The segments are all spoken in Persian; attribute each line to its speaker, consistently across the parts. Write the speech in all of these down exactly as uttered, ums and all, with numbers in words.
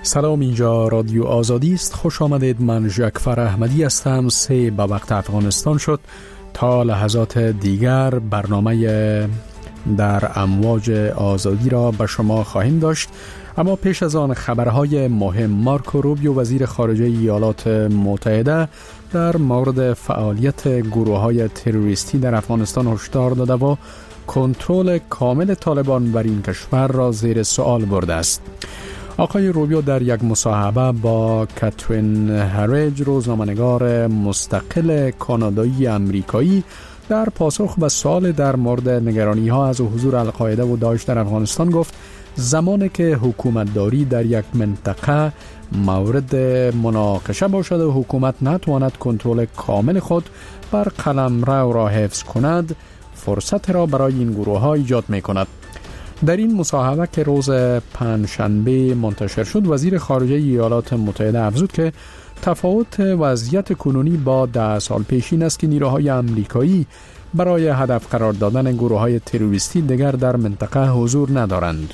Speaker 1: سلام، اینجا رادیو آزادی است. خوش آمدید. من ژکفر احمدی هستم. سه به وقت افغانستان شد. تا لحظات دیگر برنامه در امواج آزادی را به شما خواهیم داشت، اما پیش از آن خبرهای مهم. مارکو روبیو وزیر خارجه ایالات متحده در مورد فعالیت گروه‌های تروریستی در افغانستان هشدار داده و کنترل کامل طالبان بر این کشور را زیر سوال برده است. آقای روبیو در یک مصاحبه با کاترین هریج، روزنامه‌نگار مستقل کانادایی امریکایی، در پاسخ به سوال در مورد نگرانی‌ها از حضور القاعده و داعش در افغانستان گفت زمانی که حکومتداری در یک منطقه مورد مناقشه باشد و حکومت نتواند کنترل کامل خود بر قلمرو را حفظ کند، فرصت را برای این گروه‌ها ایجاد می‌کند. در این مصاحبه که روز پنجشنبه منتشر شد، وزیر خارجه ایالات متحده افزود که تفاوت وضعیت کنونی با ده سال پیش این است که نیروهای آمریکایی برای هدف قرار دادن گروه‌های تروریستی دیگر در منطقه حضور ندارند.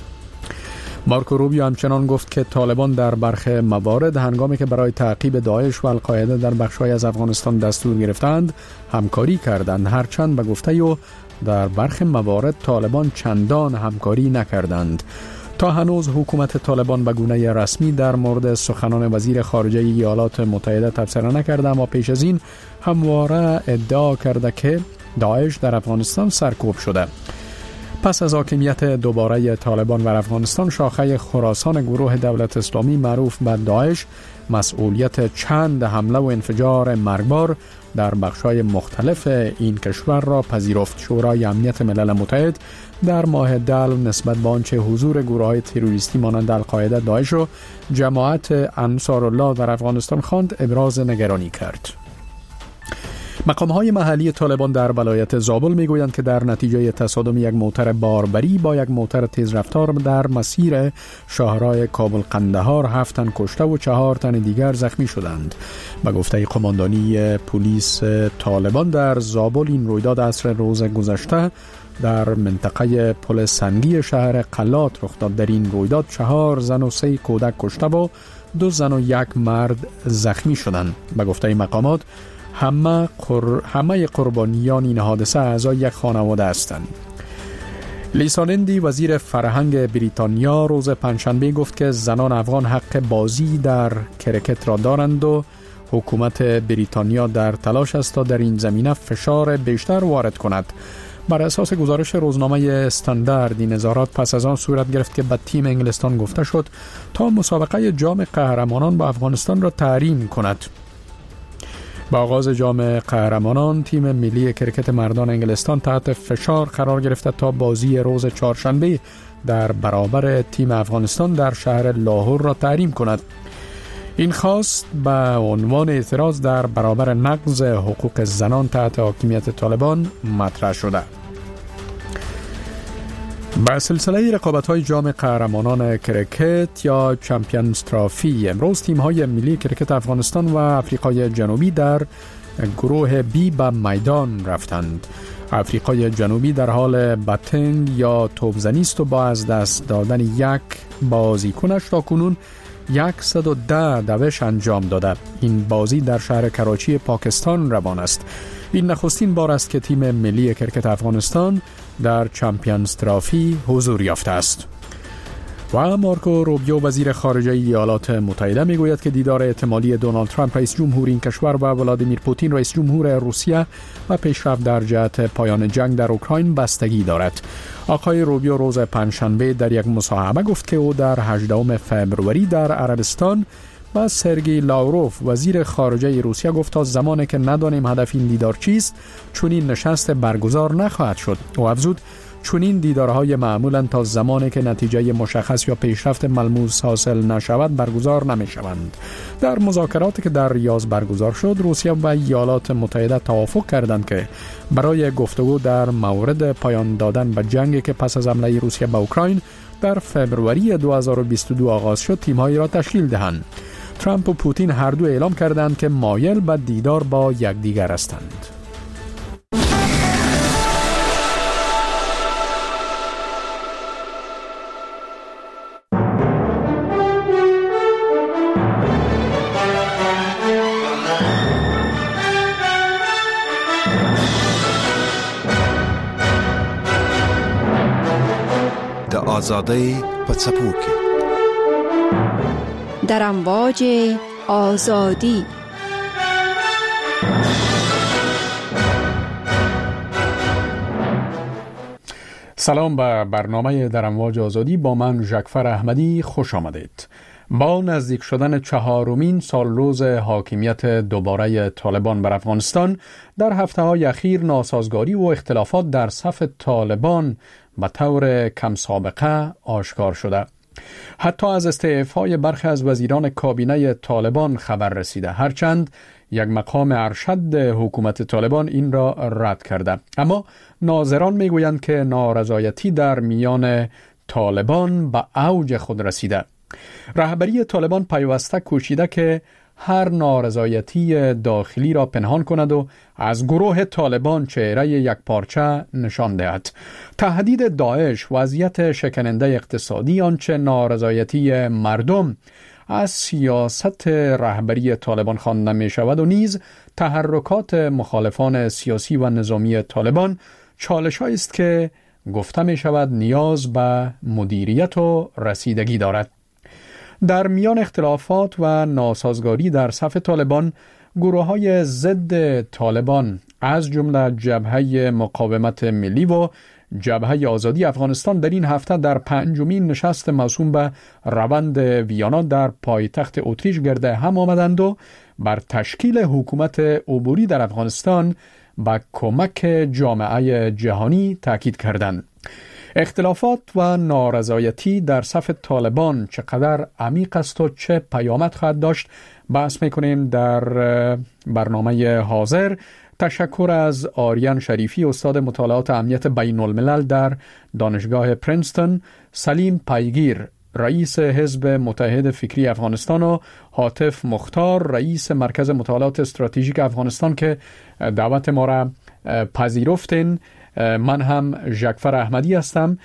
Speaker 1: مارکو روبیو همچنان گفت که طالبان در برخی موارد هنگامی که برای تعقیب داعش و القاعده در بخش‌های از افغانستان دستور گرفتند همکاری کردند، هرچند به گفته او در برخی موارد طالبان چندان همکاری نکردند. تا هنوز حکومت طالبان به گونه رسمی در مورد سخنان وزیر خارجه ایالات متحده تبصره نکرده، اما پیش از این همواره ادعا کرده که داعش در افغانستان سرکوب شده. پس از حاکمیت دوباره طالبان بر افغانستان، شاخه خراسان گروه دولت اسلامی معروف به داعش مسئولیت چند حمله و انفجار مرگبار در بخش‌های مختلف این کشور را پذیرفت. شورای امنیت ملل متحد در ماه دلو نسبت به آنچه حضور گروه‌های تروریستی مانند القاعده، داعش و جماعت انصارالله در افغانستان خواند، ابراز نگرانی کرد. مقام‌های محلی طالبان در ولایت زابل می‌گویند که در نتیجه تصادم یک موتر باربری با یک موتر تیزرفتار در مسیر شاهراه کابل قندهار هفت تن کشته و چهار تن دیگر زخمی شدند. به گفته قماندانی پلیس طالبان در زابل، این رویداد عصر روز گذشته در منطقه پل سنگی شهر قلات رخ داد. در این رویداد چهار زن و سه کودک کشته و دو زن و یک مرد زخمی شدند. به گفته مقامات همه قر... همه قربانیان این حادثه اعضای یک خانواده هستند. لیسا لندی وزیر فرهنگ بریتانیا روز پنجشنبه گفت که زنان افغان حق بازی در کرکت را دارند و حکومت بریتانیا در تلاش است تا در این زمینه فشار بیشتر وارد کند. بر اساس گزارش روزنامه استاندارد، این نظارات پس از آن صورت گرفت که به تیم انگلستان گفته شد تا مسابقه جام قهرمانان با افغانستان را تحریم کند. با آغاز جام قهرمانان، تیم ملی کرکت مردان انگلستان تحت فشار قرار گرفته تا بازی روز چهارشنبه در برابر تیم افغانستان در شهر لاهور را تحریم کند. این خواست به عنوان اعتراض در برابر نقض حقوق زنان تحت حاکمیت طالبان مطرح شده. با سلسله رقابت‌های جام قهرمانان کرکت یا چمپیونز ترافی، امروز تیم‌های ملی کرکت افغانستان و آفریقای جنوبی در گروه بی به میدان رفتند. آفریقای جنوبی در حال باتنگ یا توپزنی است و با از دست دادن یک بازیکنش تا کنون صد و ده دوش انجام داده. این بازی در شهر کراچی پاکستان روان است. این نخستین بار است که تیم ملی کرکت افغانستان در چمپیونز ترافی حضور یافته است. و مارکو روبیو وزیر خارجه ایالات متحده میگوید که دیدار احتمالی دونالد ترامپ رئیس جمهور این کشور و ولادیمیر پوتین رئیس جمهور روسیه و پیشرفت در جهت پایان جنگ در اوکراین بستگی دارد. آقای روبیو روز پنجشنبه در یک مصاحبه گفت که او در هجدهم فوریه در عربستان و سرگئی لاوروف وزیر خارجه روسیه گفت تا زمانی که ندانیم هدف این دیدار چیست، چون این نشست برگزار نخواهد شد. او افزود چون این دیدارهای معمولا تا زمانی که نتیجه مشخص یا پیشرفت ملموس حاصل نشود برگزار نمی شوند. در مذاکراتی که در ریاض برگزار شد، روسیه و ایالات متحده توافق کردند که برای گفتگو در مورد پایان دادن به جنگی که پس از حمله روسیه به اوکراین در فوریه دو هزار و بیست و دو آغاز شد، تیم‌هایی را تشکیل دهند. ترامپ و پوتین هر دو اعلام کردند که مایل به دیدار با یکدیگر هستند.
Speaker 2: آزادی پڅپوکي
Speaker 3: در امواج آزادی.
Speaker 1: سلام به برنامه در امواج آزادی. با من ژکفر احمدی خوش آمدید. با نزدیک شدن چهارمین سال روز حاکمیت دوباره طالبان بر افغانستان، در هفته‌های اخیر ناسازگاری و اختلافات در صف طالبان به طور کم سابقه آشکار شده. حتی از استعفای برخی از وزیران کابینه طالبان خبر رسیده، هرچند یک مقام ارشد حکومت طالبان این را رد کرده. اما ناظران میگویند که نارضایتی در میان طالبان به اوج خود رسیده. رهبری طالبان پیوسته کوشیده که هر نارضایتی داخلی را پنهان کند و از گروه طالبان چهره یک پارچه نشان دهد. تهدید داعش، وضعیت شکننده اقتصادی، آنچه نارضایتی مردم از سیاست رهبری طالبان خوانده می شود و نیز تحرکات مخالفان سیاسی و نظامی طالبان چالش‌هایی است که گفته می شود نیاز به مدیریت و رسیدگی دارد. در میان اختلافات و ناسازگاری در صف طالبان، گروه‌های ضد طالبان از جمله جبهه مقاومت ملی و جبهه آزادی افغانستان در این هفته در پنجمین نشست موسوم به روند ویانا در پایتخت اتریش گرد هم آمدند و بر تشکیل حکومت عبوری در افغانستان با کمک جامعه جهانی تاکید کردند. اختلافات و نارضایتی در صف طالبان چقدر عمیق است و چه پیامد خواهد داشت بحث میکنیم در برنامه حاضر. تشکر از آریان شریفی، استاد مطالعات امنیت بین الملل در دانشگاه پرینستون، سلیم پیگیر، رئیس حزب متحد فکری افغانستان و حاتف مختار، رئیس مرکز مطالعات استراتژیک افغانستان که دعوت ما را پذیرفتین. من هم ژکفر احمدی هستم.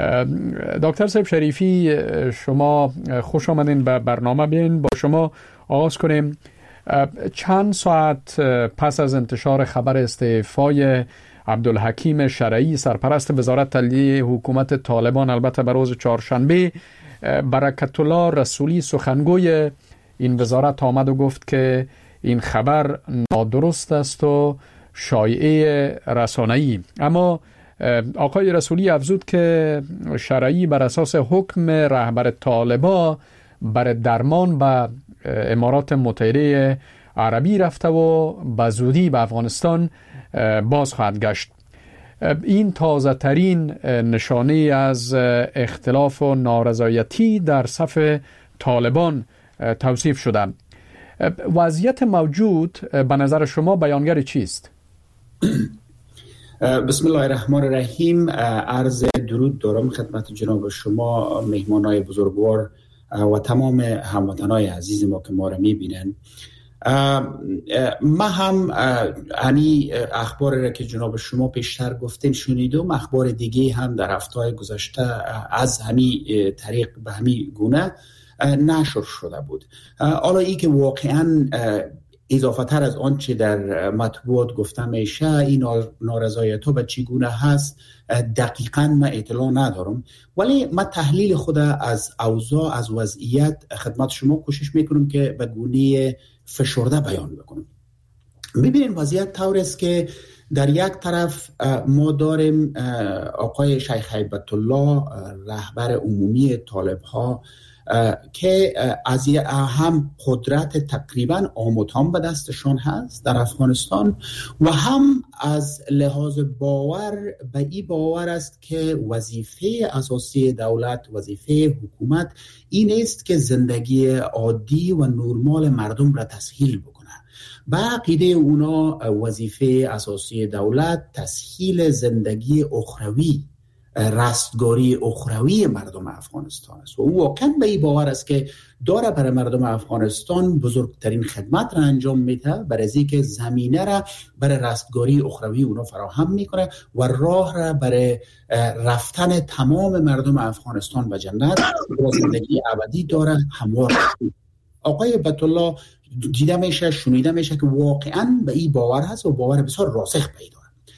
Speaker 1: دکتر صاحب شریفی، شما خوش آمدین به برنامه. بین با شما آغاز کنیم. چند ساعت پس از انتشار خبر استعفای عبدالحکیم شرعی، سرپرست وزارت تحلیلی حکومت طالبان، البته به روز چهارشنبه، برکت الله رسولی سخنگوی این وزارت آمد و گفت که این خبر نادرست است و شایعه رسانه‌ای. اما آقای رسولی افزود که شرعی بر اساس حکم رهبر طالبان بر درمان به امارات متحده عربی رفته و به زودی به افغانستان باز خواهد گشت. این تازه ترین نشانه از اختلاف و نارضایتی در صف طالبان توصیف شده. وضعیت موجود به نظر شما بیانگر چیست؟
Speaker 4: بسم الله الرحمن الرحیم. عرض درود دارم خدمت جناب شما، مهمانای بزرگوار و تمام هموطنای عزیز ما که ما را میبینن. ما هم همی اخبار را که جناب شما پیشتر گفتین شنیدم، اخبار دیگه هم در هفته‌های گذشته از همی طریق به همی گونه نشر شده بود. حالا ای که واقعاً اضافه تر از آنچه در مطبوعات گفته میشه، این نارضایت ها به چگونه هست دقیقاً من اطلاع ندارم، ولی من تحلیل خود از اوضاع، از وضعیت خدمت شما کوشش میکنم که به گونه فشرده بیان بکنم. ببینید وضعیت طور است که در یک طرف ما داریم آقای شیخ هیبت الله، رهبر عمومی طالب ها، که از هم قدرت تقریبا آموتان به دستشان هست در افغانستان و هم از لحاظ باور به این باور است که وظیفه اساسی دولت، وظیفه حکومت این است که زندگی عادی و نرمال مردم را تسهیل بکنه. به عقیده اونا وظیفه اساسی دولت تسهیل زندگی اخروی، رستگاری اخروی مردم افغانستان است و او واقعا به این باور است که داره برای مردم افغانستان بزرگترین خدمت را انجام میده، برای از اینکه زمینه را برای رستگاری اخروی اونا فراهم میکنه و راه را برای رفتن تمام مردم افغانستان به جنت و زندگی ابدی داره هموار. آقای بیت الله دیده میشه، شنیده میشه که واقعا به این باور هست و باور بسیار راسخ پیدا.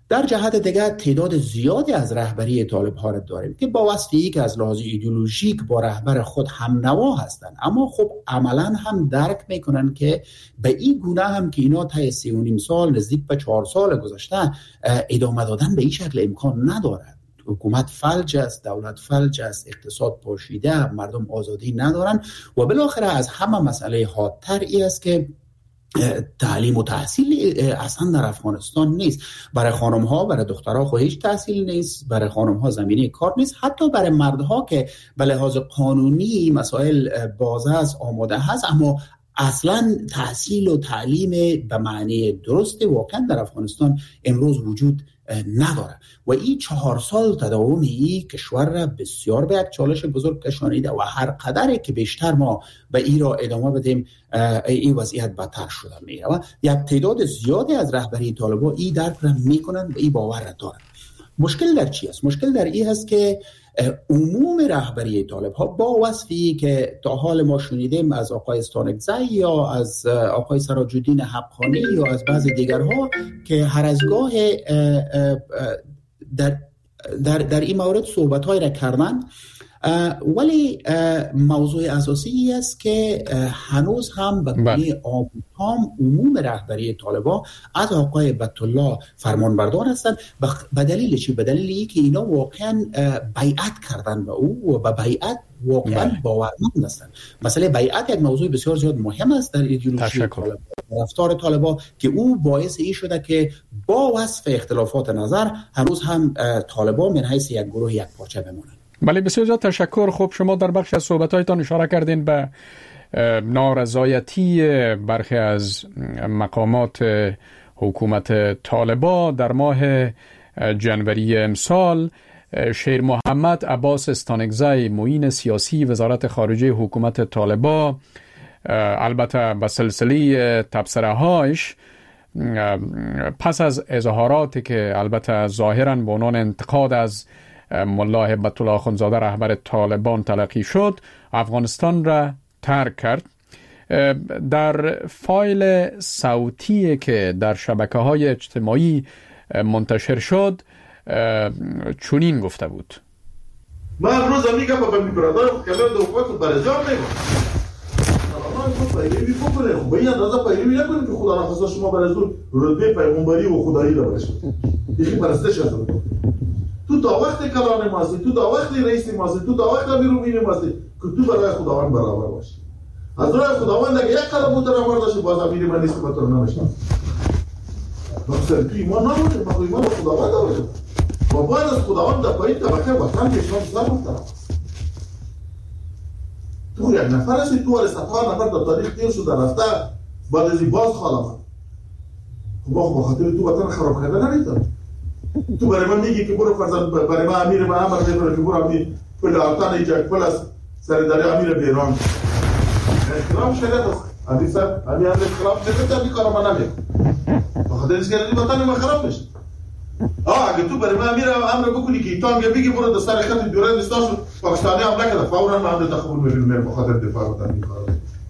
Speaker 4: در جهت دیگر تعداد زیادی از رهبری طالب ها را داریم که با وصفی که از لحاظ ایدئولوژیک با رهبر خود هم نوا هستند، اما خب عملا هم درک میکنن که به این گونه هم که اینا طی سه و نیم سال نزدیک به چهار سال گذشته ادامه دادن به این شکل امکان ندارد. حکومت فلج است، دولت فلج است، اقتصاد پاشیده، مردم آزادی ندارن و بالاخره از همه مسئله حادتر ای است که تعلیم و تحصیل اصلا در افغانستان نیست. برای خانم ها، برای دخترها خود هیچ تحصیل نیست، برای خانم ها زمینه کار نیست، حتی برای مردها که به لحاظ قانونی مسائل باز است، آماده هست، اما اصلا تحصیل و تعلیم به معنی درست واقعا در افغانستان امروز وجود نداره و این چهار سال تداوم این کشور را بسیار به یک چالش بزرگ کشانیده و هر قدری که بیشتر ما به این را ادامه بدیم این وضعیت بدتر شده میره و یک تعداد زیادی از رهبری طالبان این درک را میکنن و این باور را دارن. مشکل در چی است؟ مشکل در این هست که عموم رهبری طالب ها با وصفی که تا حال ما شنیدیم از آقای استانکزی یا از آقای سراج الدین حقانی یا از بعض دیگرها که هر از گاه در در در این مورد صحبت‌های را کردن، ولی موضوع اساسی است که هنوز هم به گونه عام عموم رهبری طالبان از آقای بطالله فرمانبردار هستند. به دلیل چی؟ به دلیل اینکه اینا واقعا بیعت کردن به او و به بیعت واقعا باورمند هستند. مسئله بیعت یک موضوع بسیار زیاد مهم است در ایدئولوژی طالبان، رفتار طالبان، که او باعث این شده که با وصف اختلافات نظر هنوز هم طالبان من حیث یک گروه یک پارچه بمانند.
Speaker 1: بله، بسیار زیاد تشکر. خب شما در بخش از صحبت‌هایتان اشاره کردین به نارضایتی برخی از مقامات حکومت طالبان. در ماه جنوری امسال شیر محمد عباس استانکزی معین سیاسی وزارت خارجه حکومت طالبان، البته به سلسله تبصره‌هایش پس از اظهاراتی که البته ظاهراً به عنوان انتقاد از ملا هیبت الله اخندزاده رهبر طالبان تلقی شد، افغانستان را ترک کرد. در فایل صوتی که در شبکه‌های اجتماعی منتشر شد چنین گفته بود:
Speaker 5: من امروز میگم به برادر کلام دو حکومت برزار میگم ما پیروی بکنیم، به این اندازه پیروی نکنیم که خدا نخواسته شما برزور رتبه پیغمبری و خدایی را برسید. یکی پرستش هست. تو تا وقت کلام ماستی، تو تا وقت رئیس ماستی، تو تا وقت امیرالمومنین ماستی که تو برای خداوند برابر باشی. از راه خداوند اگه یک قدم مترمر داشتی باز امیر من نیست که تو رو نمیشنم. مثلا تو ایمان نبوده، ما ایمان به خداوند داشته. ما باید از خداوند در پایین طبقه وطن که شما سر محترم است. تو یک نفر هستی، تو ولی صدها نفر در تاریخ تیر شده رفته بعد از این باز خالمند. خب با خاطر تو وطن خراب کرده نمیتونی. تو برای من میگی که برو فرزند برای من امیر من امر میکنه که برو امیر پل آتان ایجا پل از سرداری امیر بیران اختلاف شده است. امیر صاحب امیر اختلاف شده تا بیکار من نمیکنم بخاطر اینکه این وطن ما خراب بشه. آه اگه تو برای من امیر امر بکنی که ایتان بگی برو در سر خط دوران استاش پاکستانی حمله کرده فورا من امر تقبل میکنم بخاطر دفاع وطن میکنم.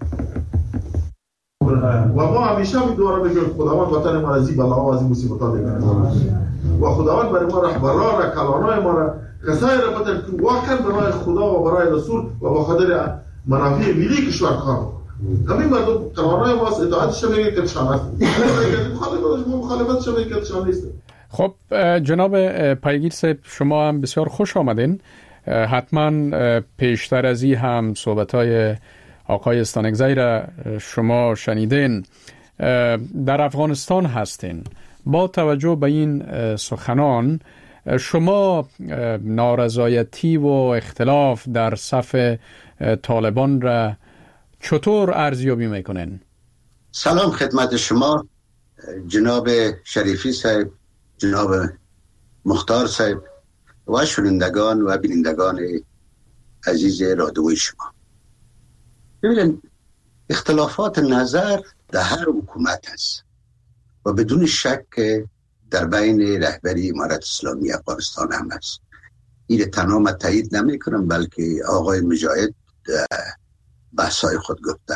Speaker 5: و ما همیشه می دوباره بگیم خداوند وطن ما از این بلاها و از این مصیبت‌ها بگیره و خداوند برای ما رهبران را کلانای ما را کسایی را بده که واقعا برای خدا و برای رسول و به خاطر منافع ملی کشور کار کنند. همین مردم کلانای ما اطاعتش میگه که شان است. مخالفت ما مخالفتش میگه که شان نیست.
Speaker 1: خب جناب پیگیر صاحب شما هم بسیار خوش آمدین. حتما پیشتر از این هم صحبت‌های آقای استانکزی را شما شنیدین. در افغانستان هستین. با توجه به این سخنان شما نارضایتی و اختلاف در صف طالبان را چطور ارزیابی میکنین؟
Speaker 6: سلام خدمت شما جناب شریفی صاحب، جناب مختار صاحب و شنوندگان و بینندگان عزیز رادیوی شما. ببینید اختلافات نظر در هر حکومت هست و بدون شک در بین رهبری امارت اسلامی افغانستان هم هست. این تنها من تایید نمی کنم بلکه آقای مجاهد بحثای خود گفته،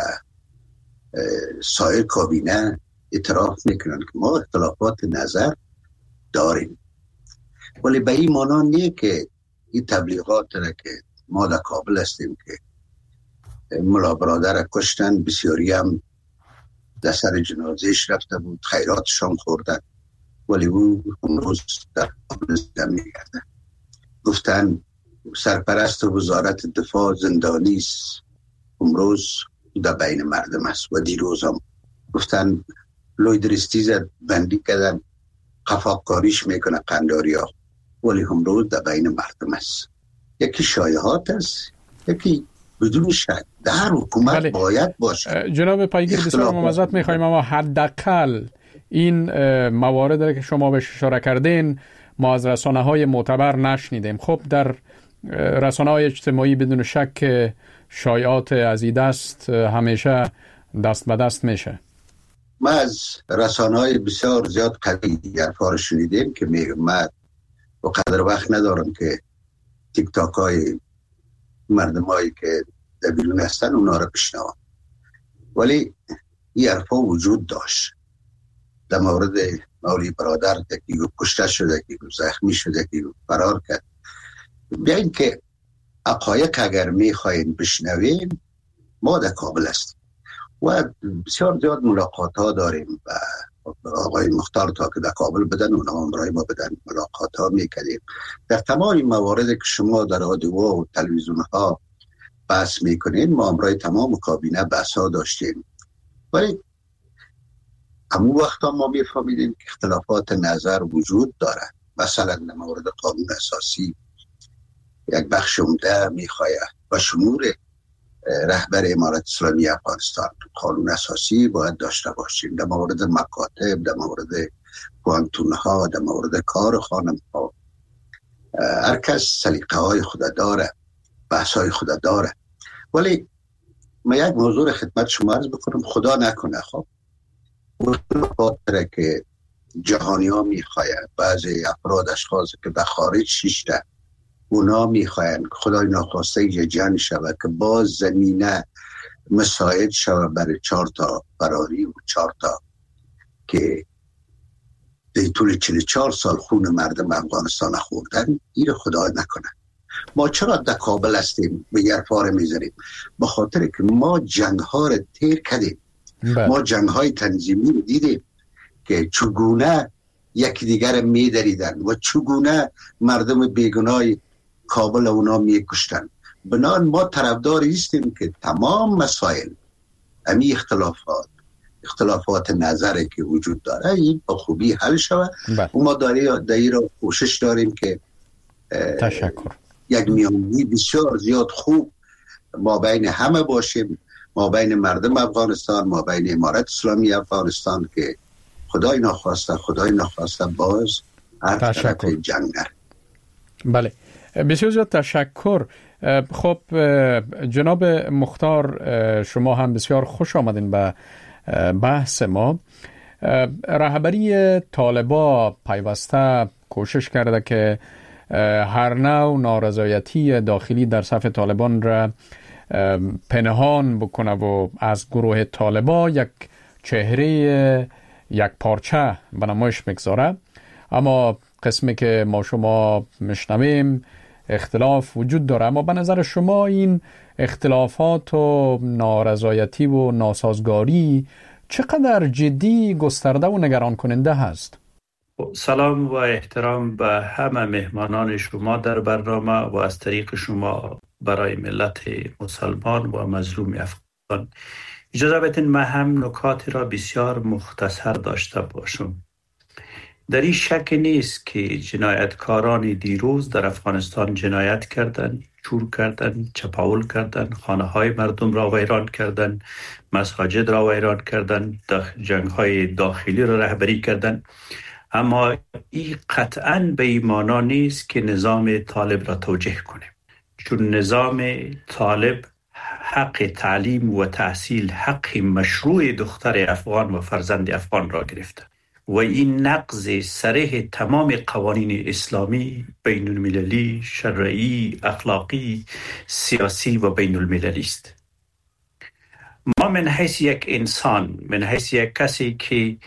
Speaker 6: سایر کابینه اعتراف میکنن که ما اختلافات نظر داریم، ولی به این معنا نیه که این تبلیغات را که ما در کابل هستیم که ملا برادر کشتن، بسیاری هم در سر جنازهش رفته بود، خیراتشان خوردن، ولی او امروز در کابل زندانی میگردن. گفتن سرپرست وزارت دفاع زندانی است، امروز در بین مردم است. و دیروز هم گفتن لویدرستی زد، بندی کردن، قفاقکاریش میکنه قنداری ها، ولی امروز در بین مردم است. یکی شایعات است، یکی بدون شک در حکومت بله. باید باشه.
Speaker 1: جناب پایگیر بسیار ممزد میخوایم، اما حداقل این موارد که شما بهش اشاره کردین ما از رسانه های معتبر نشنیدیم. خب در رسانه های اجتماعی بدون شک شایعات از این دست همیشه دست به دست میشه.
Speaker 6: ما از رسانه های بسیار زیاد قوی حرفا رو شنیدیم که میگم من و قدر وقت ندارم که تیک تاک های مردم هایی که در بیرون هستن اونا رو بشنوم، ولی این حرفا وجود داشت. در مورد مولی برادر یکی کشته شده، یکی زخمی شده، یکی فرار کرد. بیاین که حقایق اگر میخواین بشنوین، ما در کابل هستیم و بسیار زیاد ملاقات ها داریم و آقای مختار تا که در کابل بدن اونا همراه ما بدن، ملاقات ها میکنیم. در تمام این مواردی که شما در رادیو و تلویزیون ها بحث میکنین، ما همراه تمام کابینه بحث ها داشتیم، ولی همون وقتا ما میفهمیدیم که اختلافات نظر وجود داره. مثلا در مورد قانون اساسی یک بخش عمده میخواید و شمول رهبر امارت اسلامی افغانستان قانون اساسی باید داشته باشیم. در مورد مکاتب، در مورد پوانتون ها، در مورد کار خانم ها، هر کس سلیقه های خود داره، بحث های خود داره. ولی من یک موضوع خدمت شما عرض بکنم، خدا نکنه خب خاطره که جهانی ها میخواید، بعضی افراد اشخاص که به خارج شیشته اونا میخواین خدای ناخواسته یه جنگ شود که باز زمینه مساعد شود برای چهار تا فراری و چهار تا که در طول چهل و چهار سال خون مردم افغانستان خوردن. این خدای نکنه. ما چرا در کابل هستیم به یرفاره میذاریم؟ به خاطر که ما جنگ ها رو تیر کردیم. ما جنگ های تنظیمی دیدیم که چگونه یکی دیگر میدریدن و چگونه مردم بیگناه کابل اونا میکشتن. بنان ما طرفدار هستیم که تمام مسائل امی اختلافات اختلافات نظری که وجود داره این با خوبی حل شود و ما داری را کوشش داریم که
Speaker 1: تشکر
Speaker 6: یک میانی بسیار زیاد خوب ما بین همه باشیم، ما بین مردم افغانستان، ما بین امارت اسلامی افغانستان، که خدای ناخواسته خدای ناخواسته باز هر طرف جنگ نره.
Speaker 1: بله بسیار زیاد تشکر. خب جناب مختار شما هم بسیار خوش آمدین به بحث ما. رهبری طالبا پیوسته کوشش کرده که هر نوع نارضایتی داخلی در صف طالبان را پنهان بکنه و از گروه طالبا یک چهره یک پارچه به نمایش میگذاره. اما قسمی که ما شما میشنویم اختلاف وجود داره، اما به نظر شما این اختلافات و نارضایتی و ناسازگاری چقدر جدی، گسترده و نگران کننده هست؟
Speaker 7: سلام و احترام به همه مهمانان شما در برنامه و از طریق شما برای ملت مسلمان و مظلوم افغان. اجازه بدین من هم نکاتی را بسیار مختصر داشته باشم. در این شک نیست که جنایتکاران دیروز در افغانستان جنایت کردند، چور کردند، چپاول کردند، خانه های مردم را ویران کردند، مساجد را ویران کردند، جنگ های داخلی را رهبری کردند. اما این قطعاً به این معنا نیست که نظام طالب را توجیه کنیم، چون نظام طالب حق تعلیم و تحصیل، حق مشروع دختر افغان و فرزند افغان را گرفته و این نقض صریح تمام قوانین اسلامی، بین المللی، شرعی، اخلاقی، سیاسی و بین المللی است. ما من حیث یک انسان، من حیث یک کسی که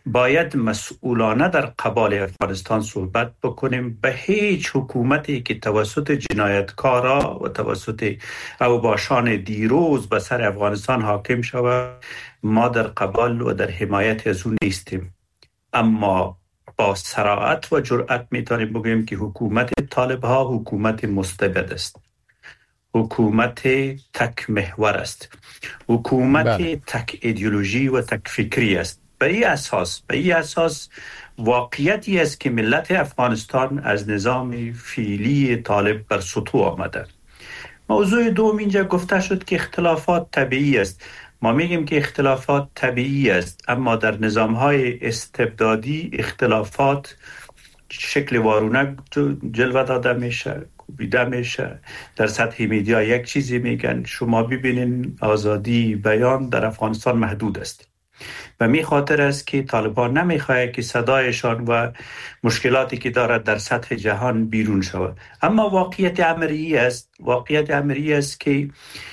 Speaker 7: باید مسئولانه در قبال افغانستان صحبت بکنیم. به هیچ حکومتی که توسط جنایتکارا و توسط اوباشان دیروز به سر افغانستان حاکم شود ما در قبال و در حمایت از اون نیستیم. اما با صراحت و جرأت میتونیم بگوییم که حکومت طالب ها حکومت مستبد است، حکومت تک محور است، حکومت بله. تک ایدئولوژی و تک فکری است. به این اساس به این اساس واقعیتی است که ملت افغانستان از نظام فعلی طالب بر سطوح آمده. موضوع دوم اینجا گفته شد که اختلافات طبیعی است. ما میگیم که اختلافات طبیعی است، اما در نظام‌های استبدادی اختلافات شکل وارونه جلوه داده میشه، کوبیده میشه. در سطح میدیا یک چیزی میگن، شما ببینین آزادی بیان در افغانستان محدود است و می خاطر است که طالبان نمیخواه که صدایشان و مشکلاتی که دارد در سطح جهان بیرون شود. اما واقعیت عملی است واقعیت عملی است که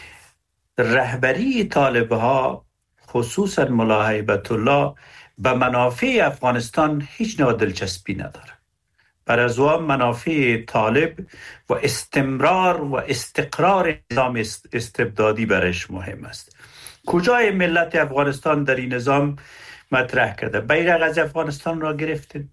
Speaker 7: رهبری طالب ها خصوصا ملا هیبت الله به منافع افغانستان هیچ نوع دلچسپی نداره. بر از آن منافع طالب و استمرار و استقرار نظام استبدادی برش مهم است. کجای ملت افغانستان در این نظام مطرح کرده؟ بیرق از افغانستان را گرفتین،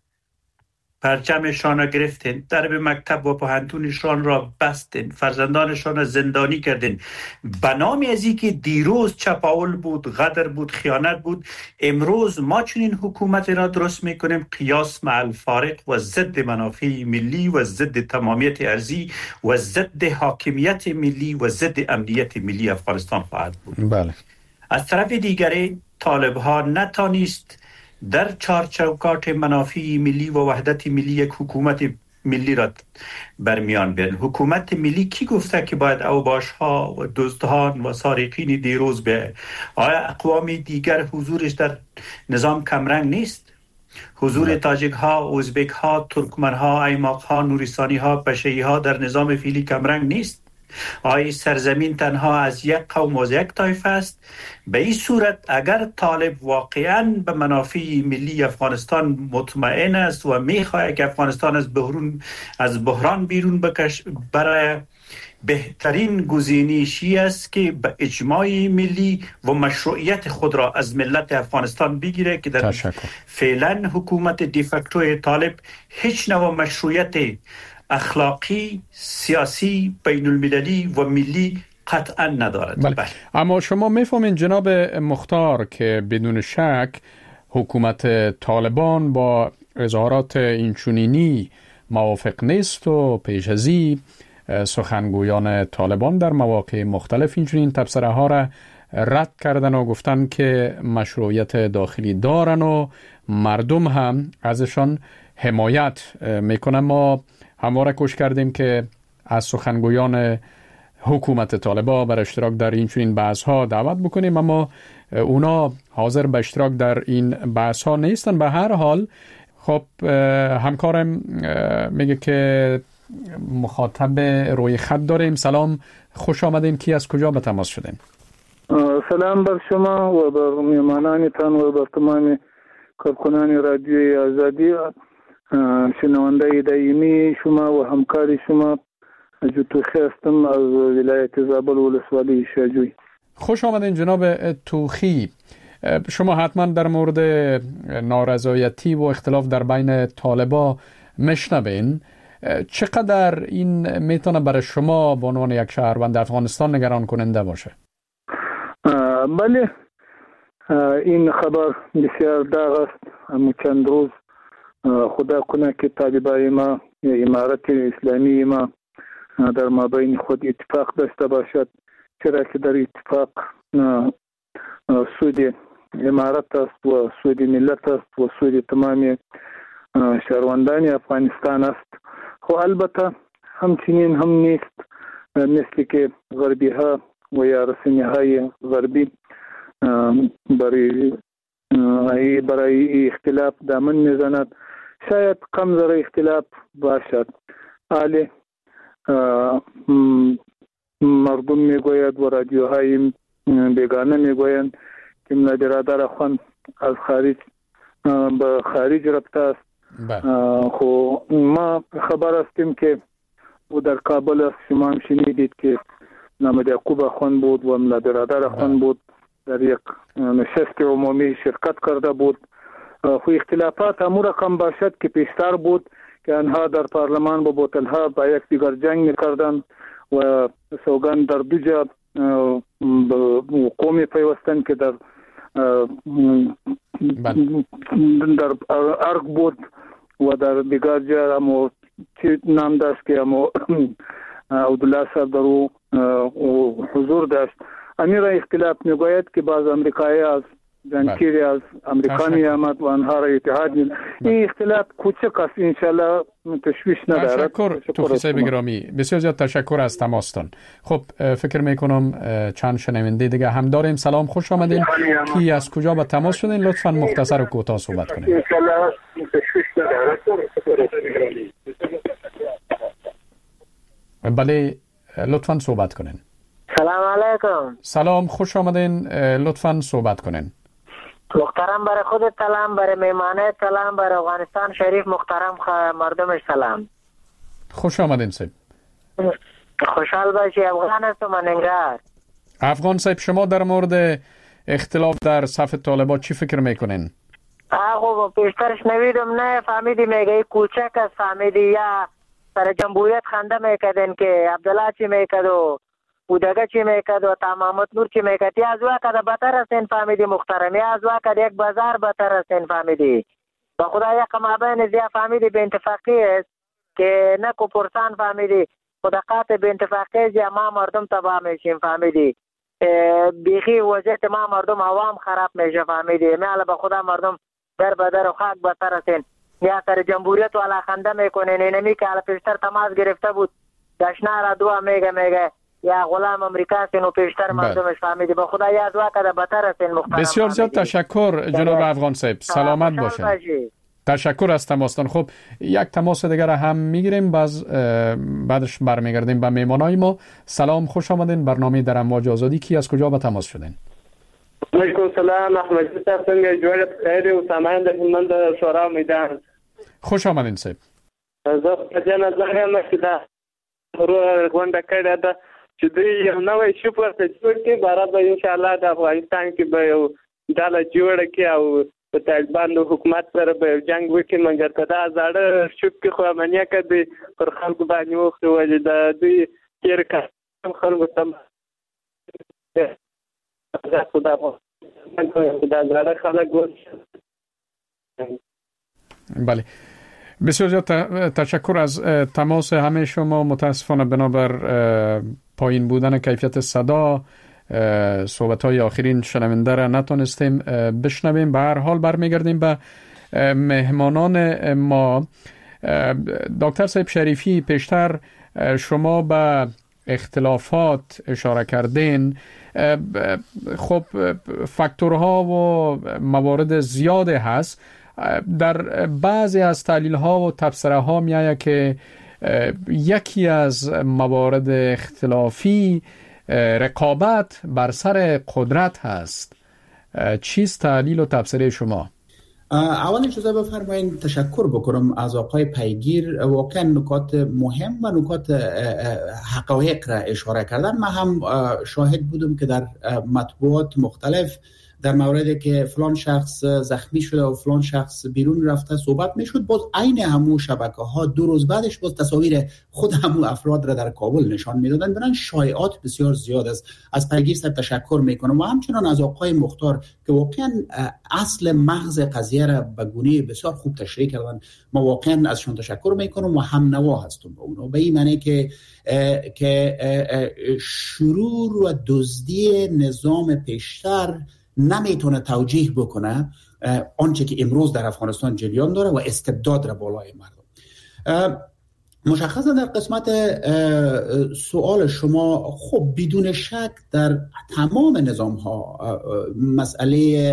Speaker 7: پرچمشان را گرفتین، درب مکتب و پوهنتونشان را بستین، فرزندانشان را زندانی کردین به نام از اینکه دیروز چپاول بود، غدر بود، خیانت بود. امروز ما چنین حکومت را درست میکنیم قیاس مع الفارق و ضد منافع ملی و ضد تمامیت ارضی و ضد حاکمیت ملی و ضد امنیت ملی افغانستان خواهد بود.
Speaker 1: بله. از
Speaker 7: طرف دیگری طالب ها نتانیست در چارچوکات منافع ملی و وحدت ملی یک حکومت ملی را برمیان بیارن. حکومت ملی کی گفته که باید اوباش ها و دزدان و سارقین دیروز به؟ آیا اقوام دیگر حضورش در نظام کمرنگ نیست؟ حضور تاجیک ها، ازبک ها، ترکمن ها، ایماق ها، نوریستانی ها، پشه‌ای ها در نظام فعلی کمرنگ نیست؟ آیا سرزمین تنها از یک قوم و یک طایفه است؟ به این صورت اگر طالب واقعاً به منافع ملی افغانستان مطمئن است و میخواهد که افغانستان از بحران از بحران بیرون بکش، برای بهترین گزینشی است که به اجماع ملی و مشروعیت خود را از ملت افغانستان بگیره که در فعلا حکومت دیفکتو طالب هیچ نوع مشروعیت اخلاقی، سیاسی، بین المللی و ملی قطعا ندارد.
Speaker 1: بله. بله. اما شما میفهمین جناب مختار که بدون شک حکومت طالبان با اظهارات اینچنینی موافق نیست و پیش ازی سخنگویان طالبان در مواقع مختلف اینچنین تبصره ها را رد کردن و گفتن که مشروعیت داخلی دارن و مردم هم ازشان حمایت میکنن. ما همواره کوشش کردیم که از سخنگویان حکومت طالبان بر اشتراک در این چنین بحث ها دعوت بکنیم، اما اونا حاضر به اشتراک در این بحث ها نیستن. به هر حال خب همکارم میگه که مخاطب روی خط داریم. سلام، خوش آمدین. کی از کجا به تماس شدین؟
Speaker 8: سلام بر شما و بر میهمانانتان و بر تمام کارکنان رادیوی آزادی، شنونده دائمی شما و همکار شما. توخی هستم از ولایت زابل ولسوالی شاجوی.
Speaker 1: خوش آمدین جناب توخی. شما حتما در مورد نارضایتی و اختلاف در بین طالبا مشنوین. چقدر این میتونه برای شما به عنوان یک شهروند افغانستان نگران کننده باشه؟
Speaker 8: بله، این خبر بسیار داغ است. اما چند روز خدا کنه که طالبای ما یا امارت اسلامی ما در مابین خود اتفاق داشته باشد، چرا که در اتفاق سود امارت است و سود ملت است و سود تمام شهروندان افغانستان است. خو البته همچنین هم نیست مثل که غربی ها و یا رسانه های غربی برای برای اختلاف دامن میزند. شاید کم ذره اختلاف باشد، ولی مردم میگوید و رادیوهای بیگانه میگویند که برادر خان از خارج به خارج رفته است. خو ما خبر هستیم که او در کابل است. شما هم شنیدید که محمد یعقوب اخوان بود و ملا برادر اخوان بود، در یک نشست عمومی شرکت کرده بود. خو اختلافات همون رقم باشد که پیشتر بود که آنها در پارلمان با بوتلها با یک دیگر جنگ میکردند و سوگند در دو جا قومی پیوستن که در در ارگ بود و در دیگر جا همو چی نام داشت که همو عبدالله صاحب در او حضور داشت. امیر اختلاف میگوید که بعض امریکایی از جانکیری از امریکا می آمد و آنها را اتحاد می. این اختلاف کوچک است، انشالله تشویش ندارد.
Speaker 1: تشکر توفیق بگرامی، بسیار زیاد تشکر از تماستان. خب فکر میکنم چند شنونده دیگه هم داریم. سلام، خوش آمدین. کی از کجا به تماس شدین؟ لطفا مختصر و کوتاه صحبت کنید.
Speaker 8: انشالله تشویش ندارد.
Speaker 1: بله لطفا صحبت کنین.
Speaker 9: سلام علیکم.
Speaker 1: سلام، خوش آمدین. لطفا صحبت کنین.
Speaker 9: محترم برای خودت سلام، برای میمانه سلام، برای افغانستان شریف محترم مردمش سلام.
Speaker 1: خوش آمدین صاحب.
Speaker 9: خوشحال باشی. افغان هستم من انگار.
Speaker 1: افغان صاحب، شما در مورد اختلاف در صف طالبان چی فکر میکنین؟
Speaker 9: آقا پیشترش نویدم، نه فهمیدی میگه کوچک است، فهمیدی یا سر جمهوریت خنده میکردن که عبدالله چی میکرد و بودگه چی میکرد و تمامت نور چی میکرد. یا از وقت بطر است این فهمیدی محترم، یا از وقت یک بازار بطر است این فهمیدی. با خدا یک مابین زیا فهمیدی به انتفاقی است که نکو پرسان فهمیدی خداقات به انتفاقی زیا ما مردم تباه میشیم فهمیدی. بیخی وضعیت ما مردم عوام خراب میشه فهمیدی. میاله با خدا مردم در بدر و خاک بطر است. یا سر جمهوریت والا خنده میکنه. اینمی که حالا پیشتر تماس گرفته بود دشنا را دعا میگه میگه یا غلام امریکا سینو پیشتر مردمش فهمیدی. با خدا یا از وقت بطر است این محترم.
Speaker 1: بسیار زیاد تشکر جناب افغان صاحب، سلامت باشین. تشکر از تماستان. خب یک تماس دیگر هم میگیریم، باز بعدش برمیگردیم به میمانای ما. سلام، خوش آمدین. برنامه در امواج آزادی. کی از کجا به تماس شدین؟
Speaker 10: علیکم سلام، احمد صاحب څنګه جوړ خیر او سامان د هلمند شورا میدان.
Speaker 1: خوش آمدین صاحب.
Speaker 10: زه په دې نظر یم چې دا ورو غونډه کړې ده چې دوی یو نوی شپور ته جوړ کړي، باره به انشاءالله د افغانستان کې به یو ډله جوړه کړي او په طالبانو حکومت سره به جنګ وکړي. مګر که دا زاړه شوکې خو امنیه که دوی پر خلکو باندې وخوري، ولې د دوی تېر کال خلکو ته
Speaker 1: بله. بسیار زیاد تشکر از تماس همه شما. متاسفانه بنابر پایین بودن کیفیت صدا صحبت های آخرین شنونده را نتونستیم بشنویم. به هر حال برمیگردیم به مهمانان ما. دکتر صاحب شریفی، پیشتر شما به اختلافات اشاره کردین. خب فاکتورها و موارد زیاده هست. در بعضی از تحلیل ها و تبصره ها میآید که یکی از موارد اختلافی رقابت بر سر قدرت هست. چیست تحلیل و تبصره شما؟
Speaker 4: اول اجازه بفرمایید تشکر بکنم از آقای پیگیر. واقعا نکات مهم و نکات حقایق را اشاره کردن. من هم شاهد بودم که در مطبوعات مختلف در موردی که فلان شخص زخمی شده و فلان شخص بیرون رفته صحبت میشد. باز عین همون شبکه ها دو روز بعدش باز تصاویر خود همون افراد را در کابل نشان میدادن. برای شایعات بسیار زیاد است. از پیگیر صاحب تشکر میکنم و همچنان از آقای مختار که واقعا اصل مغز قضیه را به گونه بسیار خوب تشریح کردن. ما واقعا ازشون تشکر میکنم و هم نوا هستم با اونها، به این معنی که که شرور و دزدی نظام پیشتر نمیتونه توجیه بکنه آنچه که امروز در افغانستان جریان داره و استبداد را بالای مردم. مشخصا در قسمت سوال شما، خب بدون شک در تمام نظام ها مسئله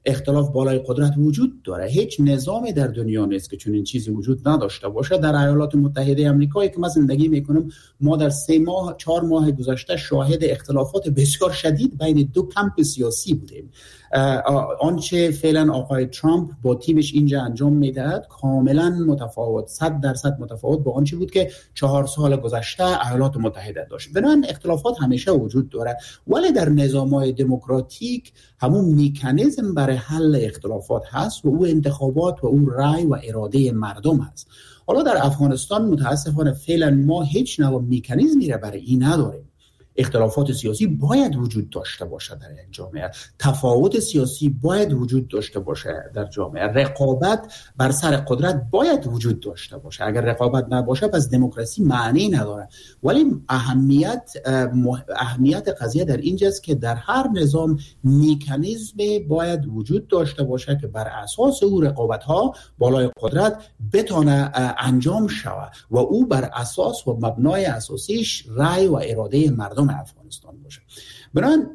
Speaker 4: اختلاف بالای قدرت وجود داره. هیچ نظامی در دنیا نیست که چنین چیزی وجود نداشته باشه. در ایالات متحده آمریکا که من زندگی میکنم، ما در سه ماه چهار ماه گذشته شاهد اختلافات بسیار شدید بین دو کمپ سیاسی بودیم. آنچه فعلا آقای ترامپ با تیمش اینجا انجام میدهد کاملا متفاوت، صد درصد متفاوت با آنچه بود که چهار سال گذشته ایالات متحده داشت. بنابراین اختلافات همیشه وجود داره، ولی در نظام‌های دموکراتیک همون میکانیزم برای حل اختلافات هست و او انتخابات و او رای و اراده مردم هست. حالا در افغانستان متاسفانه فعلا ما هیچ نوع میکانیزمی را برای این نداریم. اختلافات سیاسی باید وجود داشته باشه در یک جامعه، تفاوت سیاسی باید وجود داشته باشه در جامعه، رقابت بر سر قدرت باید وجود داشته باشه. اگر رقابت نباشه پس دموکراسی معنی نداره. ولی اهمیت اهمیت قضیه در اینجاست که در هر نظام مکانیزم باید وجود داشته باشه که بر اساس او رقابت ها بالای قدرت بتونه انجام شود و او بر اساس و مبنای اساسیش رای و اراده مردم افغانستان باشه. بنابراین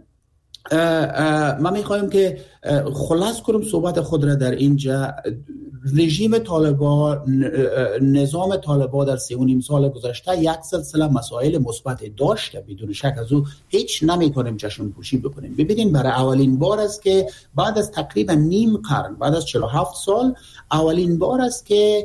Speaker 4: ما میخوایم که خلاص کنم صحبت خود را در اینجا. رژیم طالبان، نظام طالبان در سه و نیم سال گذشته یک سلسله مسائل مثبت داشته، بدون شک از او هیچ نمیتونیم چشم پوشی بکنیم. ببینید برای اولین بار است که بعد از تقریبا نیم قرن، بعد از چهل و هفت سال، اولین بار است که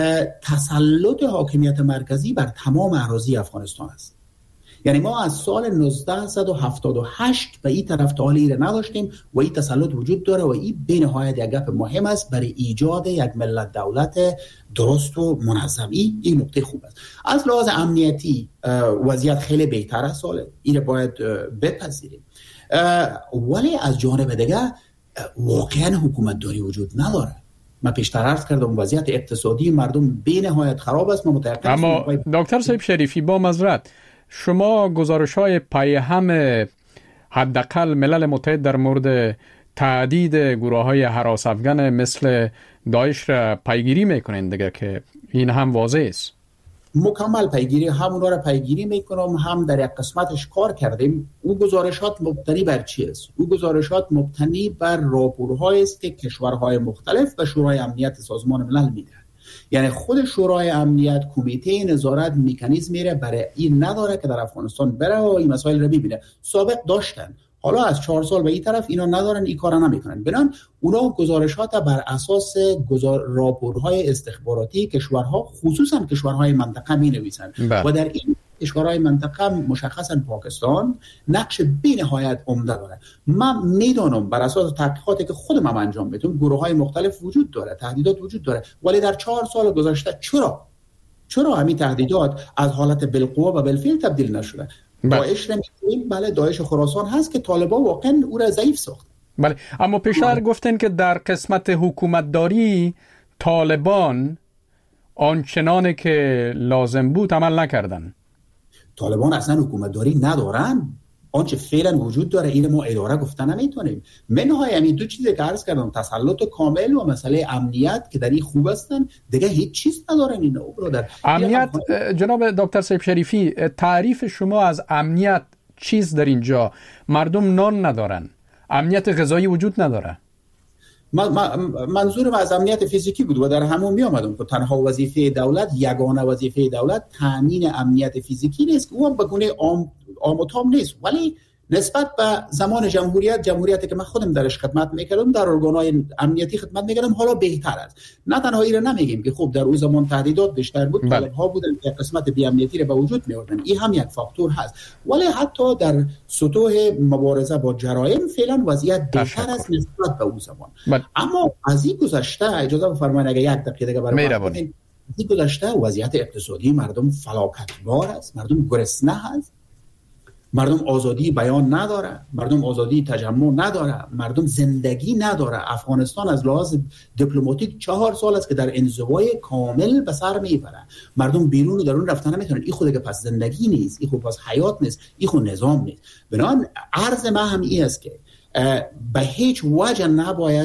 Speaker 4: تسلط حاکمیت مرکزی بر تمام اراضی افغانستان است. یعنی ما از سال نوزده هفتاد و هشت به این طرف تا حالی را نداشتیم و این تسلط وجود داره و این به نهایت یک گپ مهم است برای ایجاد یک ملت دولت درست و منظم. این نکته خوب است. از لحاظ امنیتی وضعیت خیلی بهتر است، سال این را باید بپذیریم. ولی از جانب دیگه واقعا حکومت داری وجود نداره. من پیشتر عرض کردم وضعیت اقتصادی مردم به نهایت خراب است.
Speaker 1: اما دکتر صاحب شریفی، با معذرت، شما گزارش‌های پیهم حداقل ملل متحد در مورد تعدید گروه‌های هراس افغان مثل داعش را پیگیری میکنین دیگه، که این هم واضح است.
Speaker 4: مکمل پیگیری همون را پیگیری میکنم، هم در یک قسمتش کار کردیم. او گزارشات مبتنی بر چی است؟ او گزارشات مبتنی بر راپورهایی است که کشورهای مختلف و شورای امنیت سازمان ملل میده. یعنی خود شورای امنیت، کمیته نظارت مکانیزمی را برای این نداره که در افغانستان بره و این مسائل را ببینه. سابق داشتن، حالا از چهار سال به این طرف اینا ندارن، این کارا نمیکنن. بنان اونا گزارشات بر اساس گزار راپورهای استخباراتی کشورها، خصوصا کشورهای منطقه می نویسن و در این کشورهای منطقه مشخصا پاکستان نقش بی نهایت عمده داره. من میدونم بر اساس تحقیقاتی که خودم هم انجام میدم گروه‌های مختلف وجود داره، تهدیدات وجود داره، ولی در چهار سال گذشته چرا چرا همین تهدیدات از حالت بالقوه و بالفعل تبدیل نشده؟ داعش نمی‌گیم، بله داعش خراسان هست که طالبان واقعا او را ضعیف ساخت.
Speaker 1: بله، اما پیشتر گفتن که در قسمت حکومتداری طالبان آنچنان که لازم بود عمل نکردن.
Speaker 4: طالبان اصلا حکومتداری ندارن. آنچه فعلا وجود داره این ما اداره گفتن نمیتونیم. منهای همین دو چیزی که عرض کردم، تسلط کامل و مسئله امنیت که در این خوب هستن، دیگه هیچ چیز ندارن اینا. برادر
Speaker 1: امنیت، جناب دکتر صاحب شریفی، تعریف شما از امنیت چیز در اینجا؟ مردم نان ندارن، امنیت غذایی وجود نداره.
Speaker 4: منظورم از امنیت فیزیکی بود و در همون می آمدم که تنها وظیفه دولت، یگانه وظیفه دولت تامین امنیت فیزیکی نیست، او هم به گونه عام عام و تام نیست، ولی نسبت به زمان جمهوریت، جمهوریتی که من خودم درش خدمت میکردم، در ارگان‌های امنیتی خدمت میکردم، حالا بهتر است. نه تنها این را نمیگیم که خب در اون زمان تهدیدات بیشتر بود، طالب‌ها بودن که قسمت بی امنیتی را به وجود می‌آوردن، این هم یک فاکتور هست، ولی حتی در سطوح مبارزه با جرایم فعلا وضعیت بهتر است نسبت به اون زمان. بل. اما از این گذشته اجازه بفرمایید اگه یک دقیقه دیگه برای از این گذشته وضعیت اقتصادی مردم فلاکتبار است، مردم گرسنه هست، مردم آزادی بیان نداره، مردم آزادی تجمع نداره، مردم زندگی نداره. افغانستان از لحاظ دیپلماتیک چهار سال است که در انزوای کامل به سر میبره. مردم بیرون و درون رفتن نمیتونن. این خود که پس زندگی نیست، این خود پس حیات نیست، این خود نظام نیست. بنابراین عرض من هم این است که به هیچ وجه نباید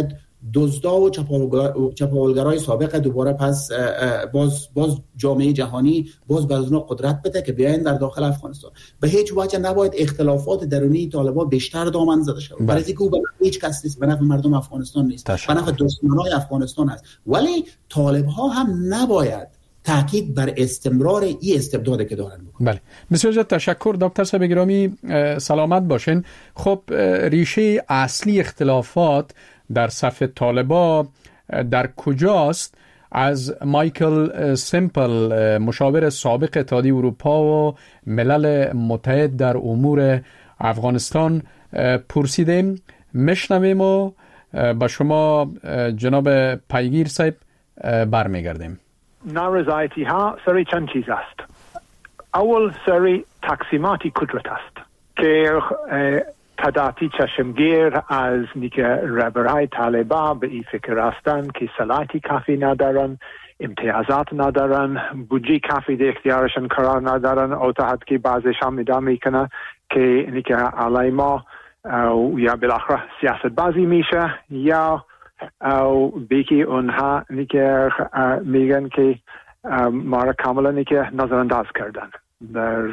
Speaker 4: دزدا و چپاولگرای سابق دوباره پس باز باز جامعه جهانی باز به اونها قدرت بده که بیاین در داخل افغانستان. به هیچ وجه نباید اختلافات درونی طالبان بیشتر دامن زده شود، برای اینکه او به نفع هیچ کس نیست، به نفع مردم افغانستان نیست، به نفع دشمنان افغانستان است. ولی طالب ها هم نباید تاکید بر استمرار این استبدادی که دارن بکنن.
Speaker 1: بله، بسیار زیاد تشکر دکتر صاحب گرامی، سلامت باشین. خب ریشه اصلی اختلافات در صف طالبا در کجاست؟ از مایکل سیمپل، مشاور سابق اتحادیه اروپا و ملل متحد در امور افغانستان پرسیدیم. میشنویم و با شما جناب پیگیر صاحب برمیگردیم.
Speaker 11: نارضایتی ها سری چند چیز است. اول سری تقسیماتی قدرت است که تعدادی چشمگیر از نیکه رهبرهای طالبان به این فکر هستند که صلاحیتی کافی ندارن، امتیازات ندارن، بودجه کافی در اختیارشان قرار ندارن، او تحت که بعضیشان ادعا میکنه که نیکه علی ما یا بالاخره سیاست بازی میشه، یا او بیکی اونها نیکه میگن که ما را کاملا نیکه نظرانداز کردن در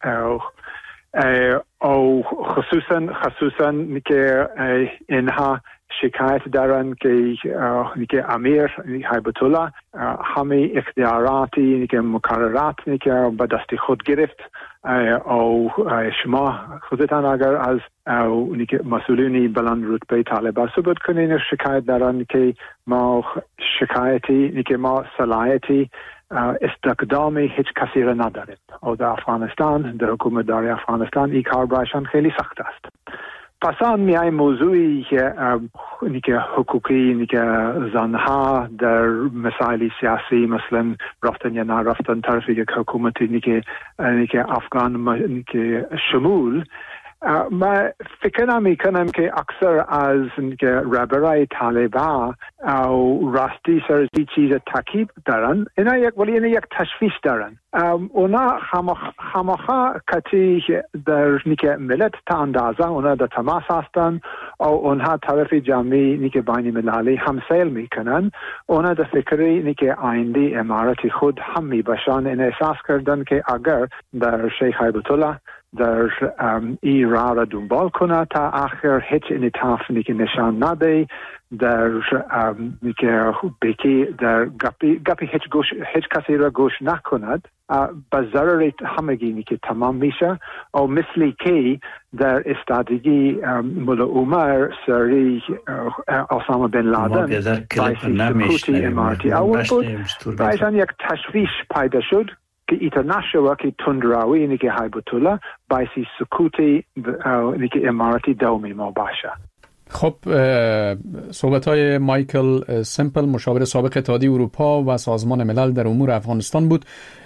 Speaker 11: او خصوصا خصوصا که اینها شکایت دارن که که امیر هیبت الله همه اختیاراتی که مقررات که به دست خود گرفت، او شما خودتان اگر از او مسئولین بلند رتبه طالبان ثبت کنین شکایت دارن که ما شکایتی که ما صلاحیتی استقدام هیچ کسی را ندارد. او در افغانستان، در حکومت داری افغانستان این کار برایشان خیلی سخت است. پس آن میای موضوعی که که حقوقی که زنها در مسائل سیاسی مثلا رفتن یا نرفتن طرف یک حکومتی که که افغان که شمول، ما فکر نمی کنم که اکثر از رهبرای طالبان او راستی سر این چیز تاکید دارن، اینا یک ولی اینا یک تشویش دارن. اونا خامخا کتی در نیکه ملت تا اندازه اونا در تماس هستن او اونها طرف جمعی نیکه بین مللی همسیل میکنن. اونا در فکری نیکه آینده امارت خود هم می باشن، این احساس کردن که اگر در شیخ هیبت الله در ای راه را دنبال کنه تا آخر هیچ انعطاف که نشان نده، در که بکی در گپی گپی هیچ گوش هیچ کسی را گوش نکند، به ضرر همگی که تمام میشه. او مثلی که در استادگی مولا عمر سری اسامه بن لادن بایسی سکوتی امارتی اول بود، بایشان یک تشویش پیدا شد که ایتا نشوه که تندراوی اینی که هیبت الله بایسی سکوتی اینی که امارتی دومی ما باشه.
Speaker 1: خب صحبت های مایکل سیمپل، مشاور سابق اتحادیه اروپا و سازمان ملل در امور افغانستان بود.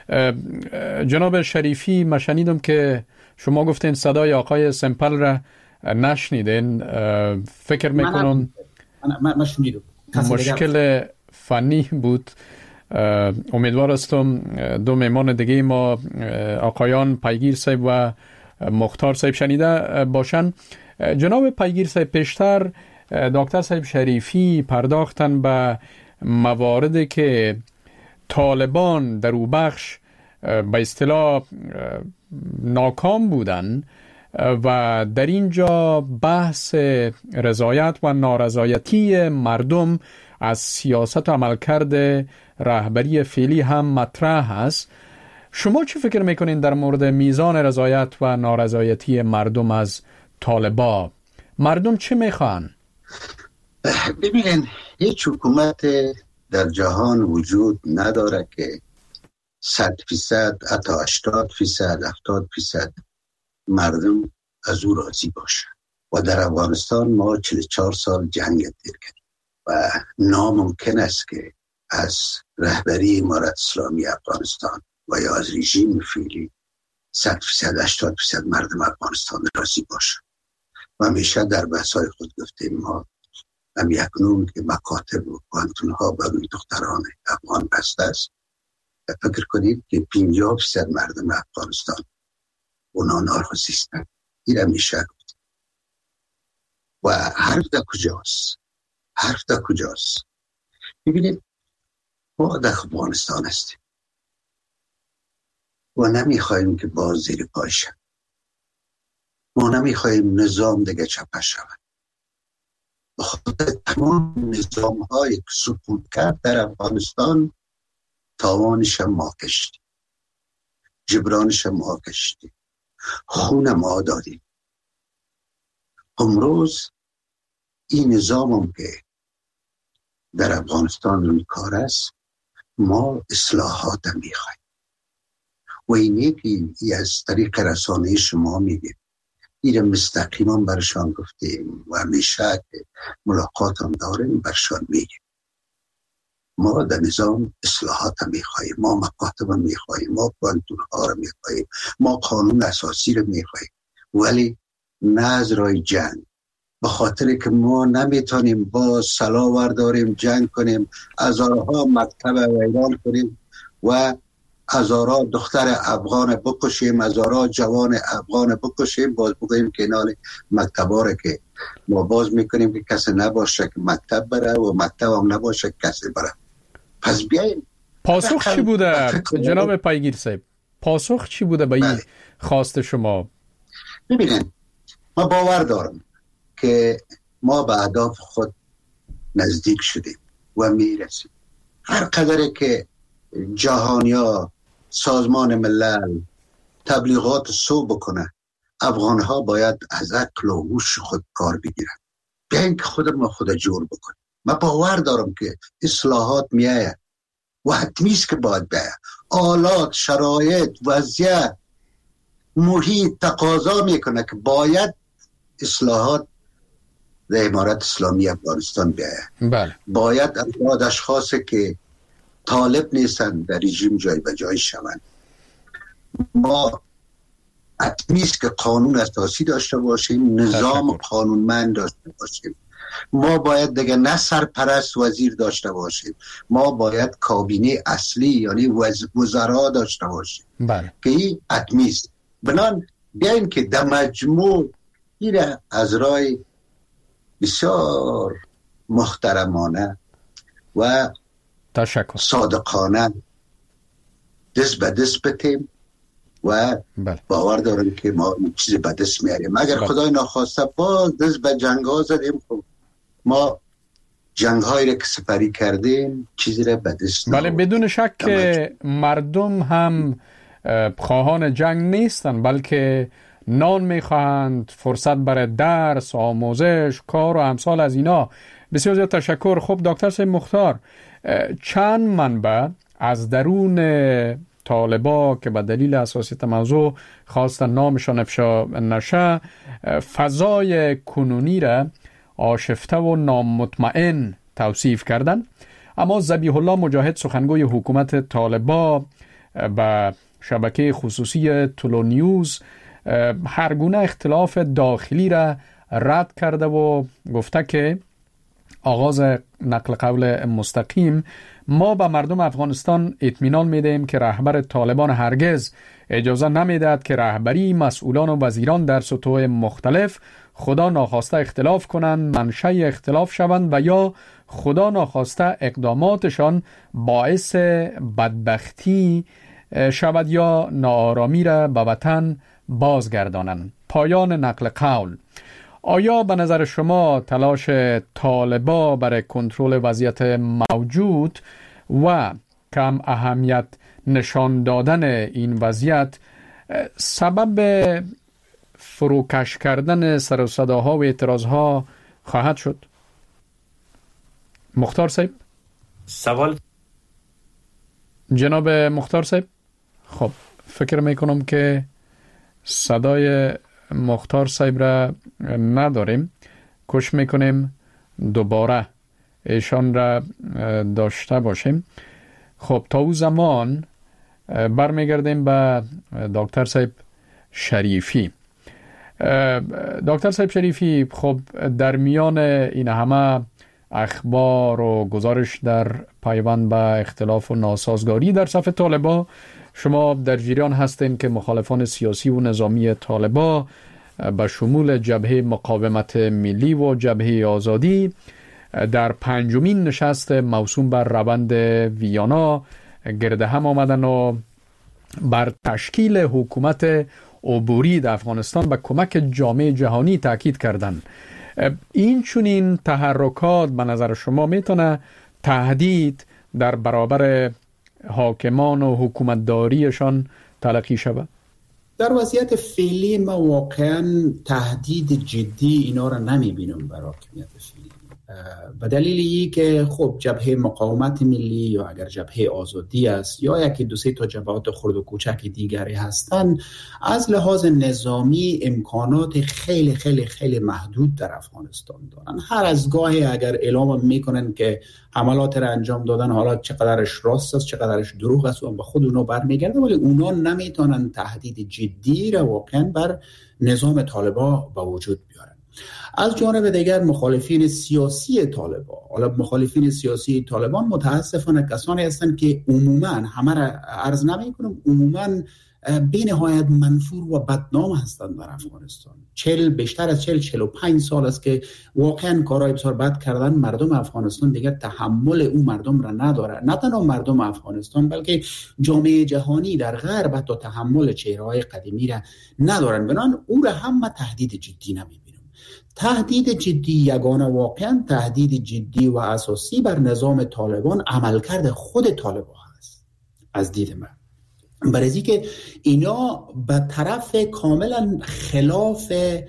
Speaker 1: جناب شریفی، من شنیدم که شما گفتین صدای آقای سیمپل را نشنیدین. فکر میکنم مشکل فنی بود. امیدوار هستم دو مهمان دیگه ما آقایان پیگیر صاحب و مختار صاحب شنیده باشن. جناب پیگیر صاحب، پیشتر دکتر صاحب شریفی پرداختن به مواردی که طالبان در او بخش به اصطلاح ناکام بودن و در اینجا بحث رضایت و نارضایتی مردم از سیاست و عملکرد رهبری فعلی هم مطرح است. شما چی فکر میکنین در مورد میزان رضایت و نارضایتی مردم از طالبان؟ مردم چه میخوان؟
Speaker 6: ببینین، هیچ حکومت در جهان وجود نداره که صد فیصد حتی هشتاد فیصد هفتاد فیصد مردم از او راضی باشه. و در افغانستان ما چهل و چهار سال جنگ دیر کردیم و ناممکن است که از رهبری امارت اسلامی افغانستان و یا از رژیم فعلی صد فیصد هشتاد فیصد مردم افغانستان راضی باشه. و همیشه در بحث‌های خود گفتیم ما هم یکنون که مکاتب و پانتون‌ها برای دختران افغان بسته است، فکر کنید که پنجاه فیصد مردم افغانستان اونا ناراضی هستند. این همیشه گفت. و حرف در کجاست؟ حرف در کجاست؟ ببینید ما در افغانستان هستیم و نمیخوایم که باز زیر پای شد. ما نمیخوایم نظام دیگه چپه شود. بخاطر تمام نظام های که سقوط کرد در افغانستان تاوانش ما کشتیم، جبرانش ما کشتیم، خون ما دادیم. امروز این نظام هم که در افغانستان روی کار است، ما اصلاحات میخوایم و اینه که ای از طریق رسانه شما میگیم، این مستقیما برشان گفتیم و همیشه که ملاقات هم داریم برشان میگیم. ما در نظام اصلاحات هم میخواییم، ما مکاتب هم میخواییم، ما پانتون ها رو میخواییم، ما قانون اساسی رو میخواییم، ولی نه از رای جنگ. به خاطر که ما نمیتونیم با سلاح ورداریم جنگ کنیم، هزارها مکتب ویران کنیم و هزارها دختر افغان بکشیم، هزارها جوان افغان بکشیم، باز بگوییم که اینال مکتبا رو که ما باز میکنیم که کسی نباشه که مکتب بره و مکتب هم نباشه که کسی بره. پس بیاییم.
Speaker 1: پاسخ چی بوده جناب پایگیر صاحب؟ پاسخ چی بوده به این خواست شما؟
Speaker 6: ببینید ما باور دارم که ما به اهداف خود نزدیک شدیم و میرسیم. هر قدره که جهانیا، سازمان ملل تبلیغات سو بکنه، افغان ها باید از عقل و هوش خود کار بگیرن. بیاین که خود ما خود جور بکنیم. من باور دارم که اصلاحات میایه و حتمیست که باید بیایه. آلات، شرایط، وضعیت، محیط تقاضا میکنه که باید اصلاحات در امارت اسلامی افغانستان بیایه.
Speaker 1: بله.
Speaker 6: باید افراد اشخاصی که طالب نیستن در رژیم جای به جای شوند. ما حتمیست که قانون اساسی داشته باشیم، نظام قانونمند داشته باشیم. ما باید دیگه نه سرپرست وزیر داشته باشیم، ما باید کابینه اصلی یعنی وزرا داشته باشیم.
Speaker 1: بله.
Speaker 6: که این حتمیست. بنان بیاین که در مجموع این از رای بسیار محترمانه و
Speaker 1: تشکر
Speaker 6: صادقانه دست به دست بتیم و
Speaker 1: بله.
Speaker 6: باور دارم که ما چیزی به دست میاریم. اگر بله. خدای ناخواسته باز دست به جنگ ها زدیم، خب ما جنگ هایی را که سپری کردیم چیزی را به دست
Speaker 1: بله. بدون شک که مردم هم خواهان جنگ نیستن، بلکه نان میخواهند، فرصت برای درس، آموزش، کار و امثال از اینا. بسیار زیاد تشکر. خب دکتر صاحب مختار، چند منبع از درون طالبا که به دلیل اساسیت موضوع خواستن نامشان افشا نشه، فضای کنونی را آشفته و نامطمئن توصیف کردن. اما ذبیح الله مجاهد، سخنگوی حکومت طالبا، به شبکه خصوصی تولو نیوز هر گونه اختلاف داخلی را رد کرده و گفته که آغاز نقل قول مستقیم: ما به مردم افغانستان اطمینان میدهیم که رهبر طالبان هرگز اجازه نمیدهد که رهبری، مسئولان و وزیران در سطوح مختلف خدا ناخواسته اختلاف کنند، منشأ اختلاف شوند و یا خدا ناخواسته اقداماتشان باعث بدبختی شود یا ناآرامی را به وطن بازگردانند. پایان نقل قول. آیا به نظر شما تلاش طالبا برای کنترل وضعیت موجود و کم اهمیت نشان دادن این وضعیت سبب فروکش کردن سر و صداها و اعتراضها خواهد شد؟ مختار صاحب
Speaker 7: سوال.
Speaker 1: جناب مختار صاحب، خب فکر میکنم که صدای مختار صاحب را نداریم. کوشش میکنیم دوباره ایشان را داشته باشیم. خب تا او زمان برمیگردیم به دکتر صاحب شریفی. دکتر صاحب شریفی، خب در میان این همه اخبار و گزارش در پیوند به اختلاف و ناسازگاری در صف طالبا، شما در جریان هستین که مخالفان سیاسی و نظامی طالبا به شمول جبهه مقاومت ملی و جبهه آزادی در پنجمین نشست موسوم بر روند ویانا گرد هم آمدن و بر تشکیل حکومت عبوری در افغانستان به کمک جامعه جهانی تاکید کردند. این چنین تحرکات به نظر شما میتونه تهدید در برابر حاکمان و حکومتداریشان تلقی شود؟
Speaker 4: در وضعیت فعلی ما واقعا تهدید جدی اینا را نمیبینم برای حاکمیت فعلی، به دلیل ای که خب جبهه مقاومت ملی یا اگر جبهه آزادی است یا یکی دو سه تا جبهات خرد و کوچک دیگری هستند، از لحاظ نظامی امکانات خیلی خیلی خیلی محدود در افغانستان دارن. هر از گاهی اگر اعلام میکنن که حملات را انجام دادن، حالا چقدرش راست است چقدرش دروغ است و به خود اونا برمیگرده، ولی اونا نمیتونن تهدید جدی را واقعا بر نظام طالبان به وجود بیارن. از جانب دیگر مخالفین سیاسی طالبان، حالا مخالفین سیاسی طالبان متاسفانه کسانی هستند که عموما همه را عرض نمی کنم، عموما به نهایت منفور و بدنام هستند در افغانستان. چل بیشتر از چل چل و پنج سال است که واقعا کارهای بسیار بد کردن. مردم افغانستان دیگر تحمل او مردم را نداره، نه تنها مردم افغانستان بلکه جامعه جهانی در غرب حتی تحمل چهره‌های قدیمی را ندارن، بنابراین او را هم تهدید جدی نمی تهدید جدی یگانه واقعا تهدید جدی و اساسی بر نظام طالبان عملکرد خود طالبان هست از دید من، برای که اینا به طرف کاملا خلاف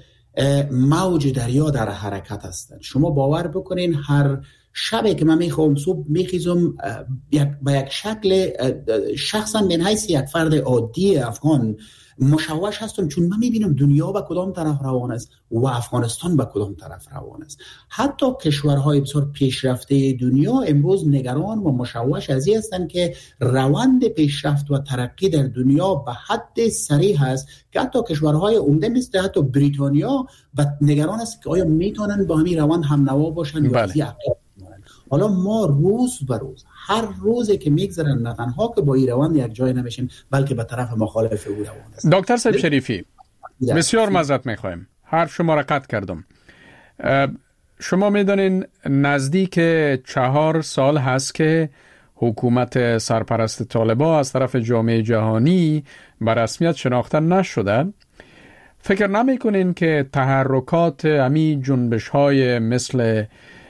Speaker 4: موج دریا در حرکت هستند. شما باور بکنین هر شبی که من میخوام صبح میخیزم به یک شکل شخصا من حیث یک فرد عادی افغان مشوش هستم، چون من میبینم دنیا به کدام طرف روان است و افغانستان به کدام طرف روان است. حتی کشورهای بسیار پیشرفته دنیا امروز نگران و مشوش از این هستند که روند پیشرفت و ترقی در دنیا به حد سریع است که حتی کشورهای عمده مثل حتی بریتانیا نگران است که آیا میتونن با همین روند هم نوا باشن یا از این حالا ما روز به روز هر روزی که میگذرن نه تنها که با این روند یک جای نمیشیم بلکه به طرف مخالف او روان است.
Speaker 1: دکتر صاحب شریفی بسیار معذرت میخوایم، حرف شما را قطع کردم. شما میدانین نزدیک چهار سال هست که حکومت سرپرست طالبان از طرف جامعه جهانی به رسمیت شناخته نشده. فکر نمیکنین که تحرکات امی جنبش های مثل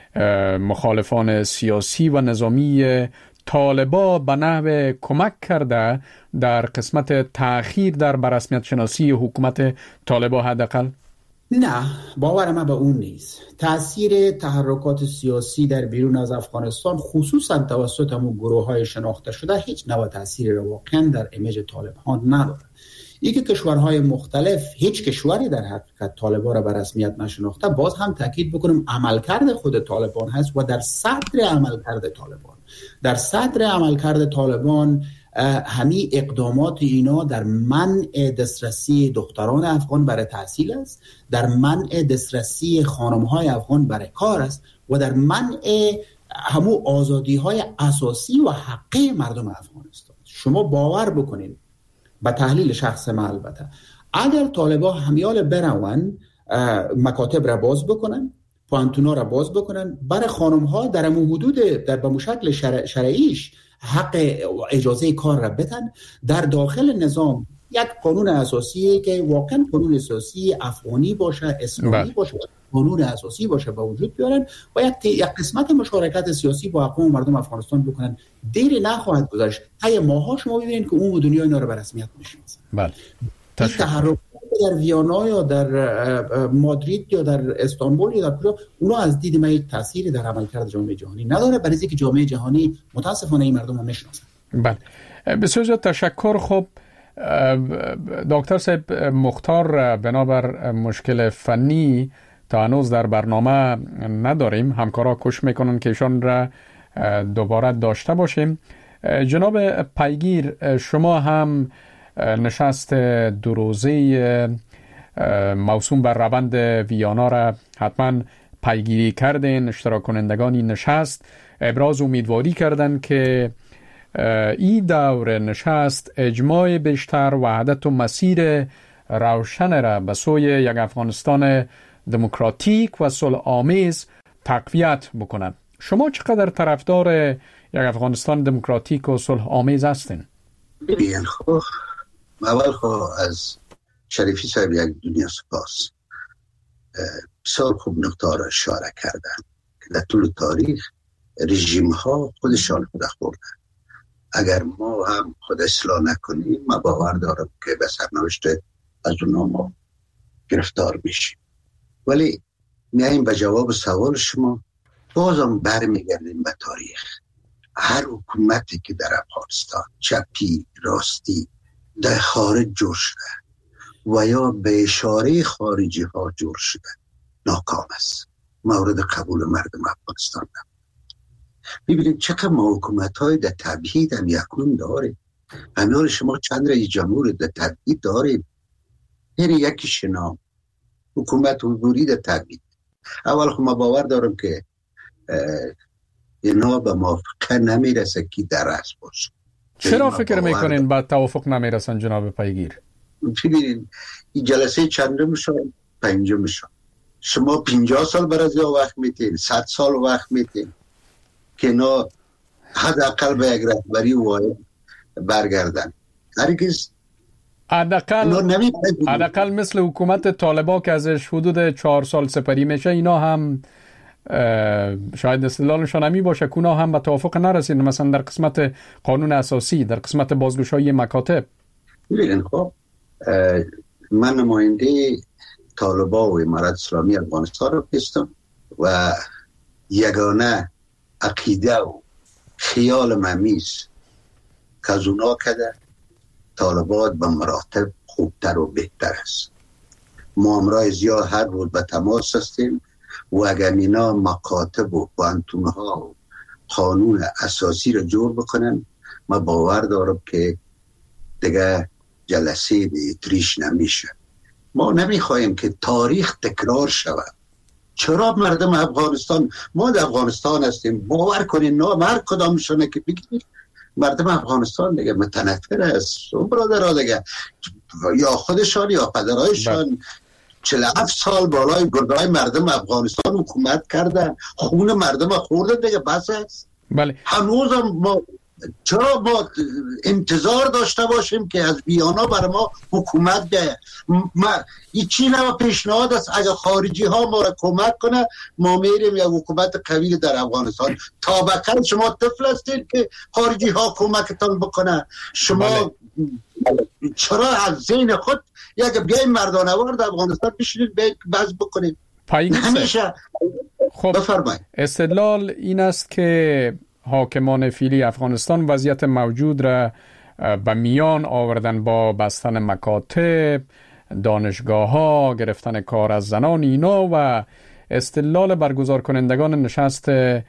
Speaker 1: مخالفان سیاسی و نظامی طالبان به نحو کمک کرده در قسمت تأخیر در برسمیت شناسی حکومت طالبان حداقل؟
Speaker 4: نه، باور من به اون نیست. تأثیر تحرکات سیاسی در بیرون از افغانستان خصوصا توسط همون گروه های شناخته شده هیچ نوع تأثیر واقعا در ایمیج طالبان نداره. ای که کشورهای مختلف هیچ کشوری در حقیقت طالبان را به رسمیت نشناخته، باز هم تاکید بکنم عملکرد خود طالبان هست و در صدر عملکرد طالبان در صدر عملکرد طالبان همین اقدامات اینا در منع دسترسی دختران افغان برای تحصیل است، در منع دسترسی خانم‌های افغان برای کار است و در منع همو آزادی‌های اساسی و حقی مردم افغانستان. شما باور بکنین با تحلیل شخص ما البته اگر طالبان همیال برون مکاتب را باز بکنن، پانتونا را باز بکنن، برای خانم ها در امو حدود در به شکل شرع شرعیش حق اجازه کار را بدن، در داخل نظام یک قانون اساسی که واقعا قانون اساسی افغانی باشه، اسلامی باشه، قانون اساسی باشه با وجود بیارن و یک یک قسمت مشارکت سیاسی با اقوام مردم افغانستان بکنن. دیر نخواهد گذشت، طی ماها شما ببینید که اون دنیا اینا رو به رسمیت میشناسه.
Speaker 1: بله.
Speaker 4: تحرک در ویانا یا در مادرید یا در استانبول یا در کجا، اونا از دید من یک تأثیری در عملکرد جامعه جهانی نداره، برای اینکه جامعه جهانی متاسفانه این مردم رو میشناسن.
Speaker 1: بله. بسیار تشکر. خب دکتر صاحب مختار، بنابر مشکل فنی تا هنوز در برنامه نداریم، همکارا کش میکنن که ایشان را دوباره داشته باشیم. جناب پیگیر، شما هم نشست دو روزه موسوم بر روند ویانا را حتما پیگیری کردین. اشتراک کنندگان این نشست ابراز امیدواری کردند که این دور نشست اجماع بیشتر، وحدت و مسیر روشن را به سوی یک افغانستان دموکراتیک و صلح آمیز تقویت بکنند. شما چقدر طرفدار یک افغانستان دموکراتیک و صلح آمیز هستین؟
Speaker 6: ببین خب اول خب از شریفی صاحب یک دنیا سپاس. بسیار خوب نقطه را اشاره کردن که در طول تاریخ رژیم ها خودشان خود خوردن. اگر ما هم خود اصلاح نکنیم ما باور دارم که به سرنوشت از اونا ما گرفتار میشیم. ولی میاییم به جواب سوال شما، بازم برمیگردیم به تاریخ. هر حکومتی که در افغانستان چپی راستی در خارج جور شده و یا به اشاره خارجی ها جور شده ناکام است، مورد قبول مردم افغانستان نبود. ببینید چقدر ما حکومت های در تبعید هم یکون داریم. همیان شما چند رئیس جمهور در تبعید داریم، یعنی یکی شنام حکومت حضوری در تبعید. اول خب ما باور دارم که اینا به موافقه نمیرسه که در اصل باشه.
Speaker 1: چرا فکر میکنین با توافق نمیرسن جناب پیگیر؟
Speaker 6: ببینید این جلسه چندم شد؟ پنجم شد. شما پنجاه سال برای وقت میتین، صد سال وقت میتین که اینا حداقل به یک رهبری واحد برگردن. هرگز
Speaker 1: حداقل حداقل مثل حکومت طالبان که ازش حدود چهار سال سپری میشه، اینا هم شاید استدلالشان همی باشه که اونا هم به توافق نرسید، مثلا در قسمت قانون اساسی، در قسمت بازگشایی مکاتب.
Speaker 6: ببینید خب من نماینده طالبان و امارت اسلامی افغانستان رو هستم و یگانه عقیده و خیال ممیز که از اونا کده طالبان به مراتب خوبتر و بهتر است. ما امرای زیاد هر روز به تماس هستیم و اگر اینا مکاتب و پانتونها و قانون اساسی رو جور بکنن، ما باور دارم که دیگه جلسه به اتریش نمیشه. ما نمیخوایم که تاریخ تکرار شود. چرا مردم افغانستان، ما در افغانستان هستیم، باور کنین نه هر کدامشونه که بگید مردم افغانستان دیگه متنفر است. اون برادرها دیگه یا خودشان یا پدرایشان چهل و هفت سال بالای گردای مردم افغانستان حکومت کردن، خون مردم خورده دیگه، بس است.
Speaker 1: بله.
Speaker 6: هنوز هم ما چرا ما انتظار داشته باشیم که از ویانا برای ما حکومت بیاید؟ ما این چی نوع پیشنهاد است؟ اگر خارجی ها ما را کمک کنه ما میریم یک حکومت قوی در افغانستان. تا بکر شما طفل هستید که خارجی ها کمکتان بکنه؟ شما بله. چرا از ذهن خود یک بیای مردانوار در افغانستان بشینید بحث بکنید؟
Speaker 1: نمیشه. خب بفرمایید. استدلال این است که حاکمان فعلی افغانستان وضعیت موجود را به میان آوردن با بستن مکاتب، دانشگاه ها، گرفتن کار از زنان اینا و استدلال برگزار کنندگان نشست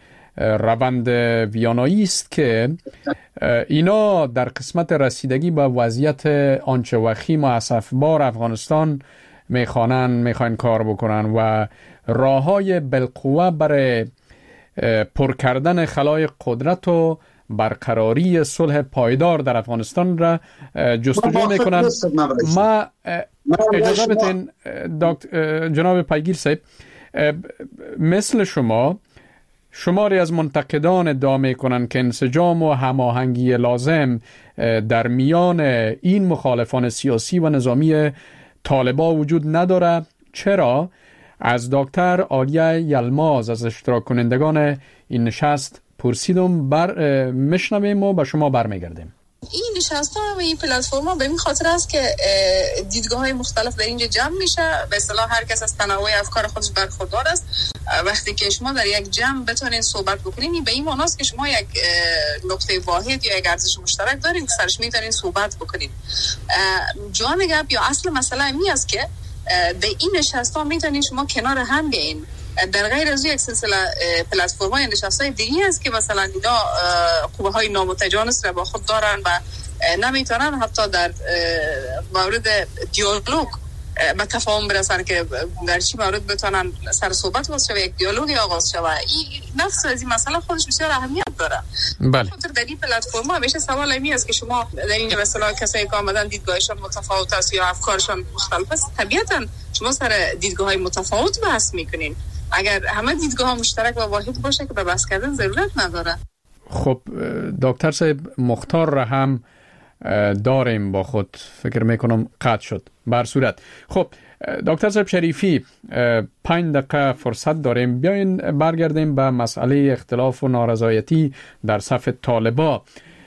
Speaker 1: روند ویانایی است که اینا در قسمت رسیدگی به وضعیت آنچه وخیم و اسفبار افغانستان میخوانن میخواین کار بکنن و راههای بالقوه برای پر کردن خلای قدرت و برقراری صلح پایدار در افغانستان را جستجو میکنن. ما اجازه بدین جناب پیگیر صاحب، مثل شما شماری از منتقدان ادعا میکنن که انسجام و هماهنگی لازم در میان این مخالفان سیاسی و نظامی طالبان وجود نداره. چرا؟ از دکتر آلیه یلماز از اشتراک کنندگان این نشست پرسیدم، بر میشنویم و به شما برمیگردیم.
Speaker 12: این نشست ها و این پلتفرم ها به این خاطر است که دیدگاه های مختلف در اینجا جمع میشه. به اصطلاح هر کس از تنوع افکار خودش برخوردار است. وقتی که شما در یک جمع بتونین صحبت بکنین، به این معنی است که شما یک نقطه واحد یا یک ارزش مشترک دارین که سرش میتونین صحبت بکنین. جان گپ یا اصل مسئله این است که در این نشست ها میتونین شما کنار هم بیاین. در غیر از یک سلسله پلتفرم های نشست های دیگه است که مثلا اینا قوه های نامتجانس را با خود دارن و نمیتونن حتی در مورد دیالوگ به تفاهم برسن که در چی مورد بتونن سر صحبت باز شوه، یک دیالوگی آغاز شوه. این نفس از این مسئله خودش بسیار اهمیت داره.
Speaker 1: بله.
Speaker 12: خاطر در این پلتفرم همیشه سوال اینی است که شما در این مثلا کسایی که آمدن دیدگاهشان متفاوت است یا افکارشان مختلف است، طبیعتا شما سر دیدگاه های متفاوت بحث میکنین. اگر همه دیدگاه ها مشترک و واحد باشه که به بحث کردن ضرورت نداره.
Speaker 1: خب دکتر صاحب مختار را هم داریم با خود، فکر میکنم قطع شد. بر صورت خب دکتر صاحب شریفی پنج دقیقه فرصت داریم، بیاین برگردیم به مسئله اختلاف و نارضایتی در صف طالبا.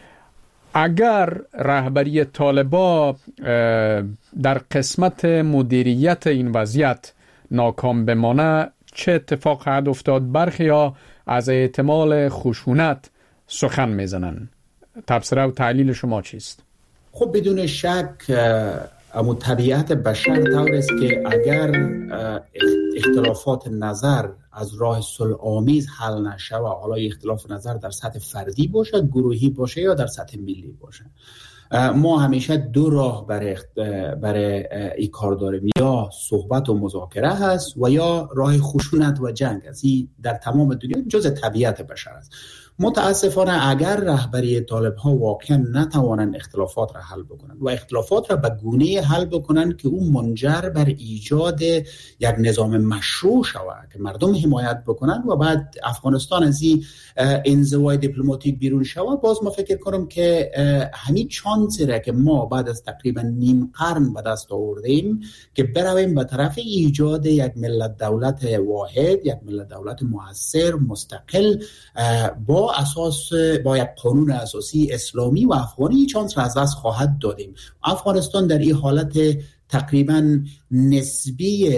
Speaker 1: اگر رهبری طالبا در قسمت مدیریت این وضعیت ناکام بمانه چه اتفاق خواهد افتاد؟ برخی ها از احتمال خشونت سخن میزنن. تبصره و تحلیل شما چیست؟
Speaker 4: خب بدون شک اما طبیعت بشر طور است که اگر اختلافات نظر از راه صلح آمیز حل نشه و حالا اختلاف نظر در سطح فردی باشه، گروهی باشه یا در سطح ملی باشه، ما همیشه دو راه برای برای این کار داریم، یا صحبت و مذاکره هست و یا راه خشونت و جنگ است. این در تمام دنیا جز طبیعت بشر است. متاسفانه اگر رهبری طالب ها واقعا نتوانند اختلافات را حل بکنند و اختلافات را به گونه حل بکنند که اون منجر بر ایجاد یک نظام مشروع شود که مردم حمایت بکنند و بعد افغانستان از این انزوای دیپلماتیک بیرون شود، باز ما فکر کنم که همین چانسی را که ما بعد از تقریبا نیم قرن به دست آوردیم که برویم به طرف ایجاد یک ملت دولت واحد، یک ملت دولت مؤثر مستقل با اساس با یک قانون اساسی اسلامی و افغانی، چانس را از دست خواهد دادیم. افغانستان در این حالت تقریبا نسبی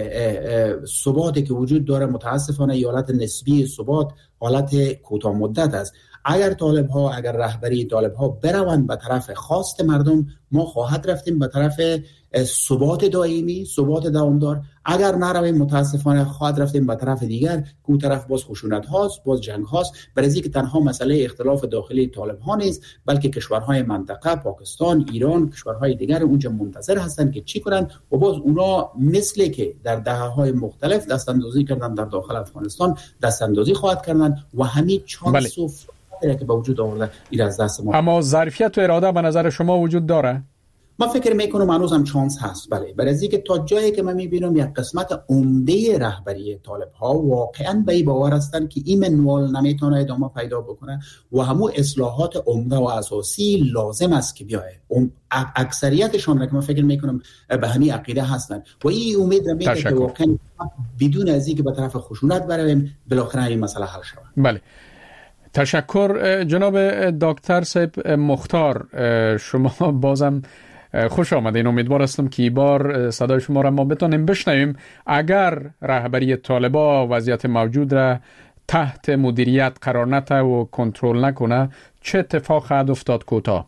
Speaker 4: ثباتی که وجود داره، متاسفانه حالت نسبی ثبات حالت کوتاه مدت است. اگر طالب ها اگر رهبری طالب ها بروند به طرف خواست مردم، ما خواهد رفتیم به طرف ثبات دائمی، ثبات دوامدار. اگر نرویم متاسفانه خواهد رفتیم به طرف دیگر که اون طرف باز خشونت هاست، باز جنگ هاست. برای که تنها مسئله اختلاف داخلی طالب ها نیست، بلکه کشورهای منطقه، پاکستان، ایران، کشورهای دیگر اونجا منتظر هستند که چی کنند و باز اونا مثل که در دهه‌های مختلف دست اندازی کردن در داخل افغانستان دست اندازی خواهد کردن و همین چانس و که به وجود آورده این از دست ما.
Speaker 1: اما ظرفیت و اراده به نظر شما وجود داره؟
Speaker 4: من فکر میکنم هنوز هم چانس هست. بله، برای که تا جایی که من میبینم یک قسمت عمده رهبری طالب ها واقعا به این باور هستند که این منوال نمیتونه ادامه پیدا بکنه و همون اصلاحات عمده و اساسی لازم است که بیایه. اکثریتشان را که من فکر میکنم به همین عقیده هستند و این امید را میده که واقعا بدون از اینکه به طرف خشونت برویم بالاخره این مسئله حل شود.
Speaker 1: بله، تشکر جناب دکتر صاحب مختار. شما بازم خوش آمدین. امیدوار هستم که این بار صدای شما را ما بتونیم بشنویم. اگر رهبری طالبا وضعیت موجود را تحت مدیریت قرار نده و کنترل نکنه چه اتفاق خواهد افتاد؟ کوتاه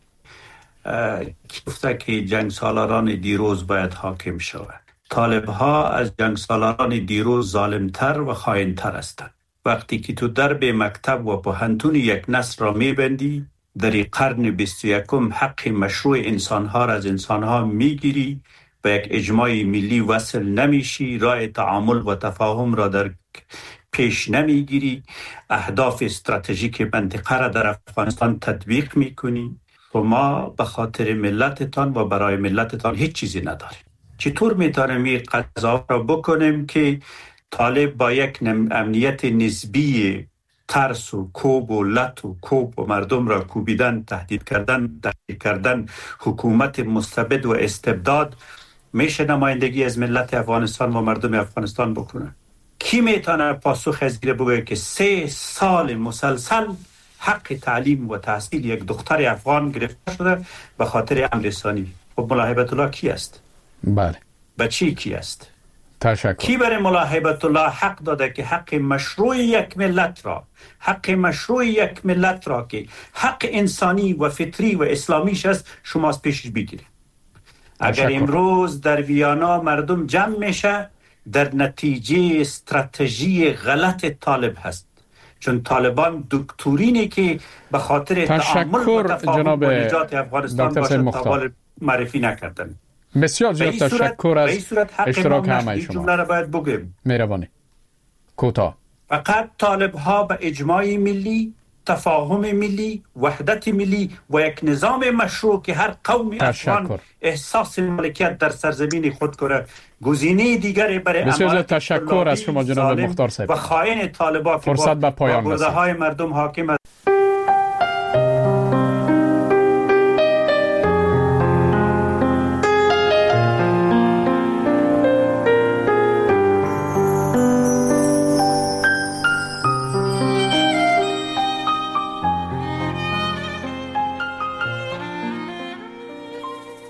Speaker 7: کی گفته که جنگ سالاران دیروز باید حاکم شود؟ طالب ها از جنگ سالاران دیروز ظالمتر و خائنتر هستند. وقتی که تو درب مکتب و پوهنتون یک نسل را میبندی، در این قرن بیست و یکم حق مشروع انسانها را از انسانها میگیری و یک اجماع ملی وصل نمیشی، راه تعامل و تفاهم را در پیش نمیگیری، اهداف استراتژیک منطقه را در افغانستان تطبیق میکنی و ما به خاطر ملتتان و برای ملتتان هیچ چیزی نداریم. چطور میتونیم این قضا را بکنیم که طالب با یک امنیت نسبی ترس و کوب و لط و کوب و مردم را کوبیدن، تهدید کردن، تهدید کردن، حکومت مستبد و استبداد میشه نمایندگی از ملت افغانستان و مردم افغانستان بکنه؟ کی میتونه پاسخ از گیره بگه که سه سال مسلسل حق تعلیم و تحصیل یک دختر افغان گرفته شده به خاطر امر ثانی؟ خب ملا هیبت الله کی است؟
Speaker 1: بله.
Speaker 7: بچی کی است؟
Speaker 1: تشکر.
Speaker 7: کی برای ملا هیبت الله حق داده که حق مشروع یک ملت را، حق مشروع یک ملت را که حق انسانی و فطری و اسلامیش است شما از پیشش بگیرید؟ اگر امروز در ویانا مردم جمع میشه در نتیجه استراتژی غلط طالب هست، چون طالبان دکترینی که به خاطر تعامل و تفاهم و نجات افغانستان باشه تاوال معرفی نکردن.
Speaker 1: بسیار زیاد تشکر از اشتراک همه شما.
Speaker 7: جمله را باید بگیم.
Speaker 1: مهربانی. کوتاه.
Speaker 7: فقط طالب ها به اجماع ملی تفاهم ملی، وحدت ملی و یک نظام مشروع که هر قومی افغان احساس مالکیت در سرزمین خود کنه. گزینه دیگری برای
Speaker 1: بسیار تشکر از شما جناب مختار صاحب
Speaker 7: و خائن طالبان
Speaker 1: فرصت به پایان
Speaker 7: رسید. های مردم حاکم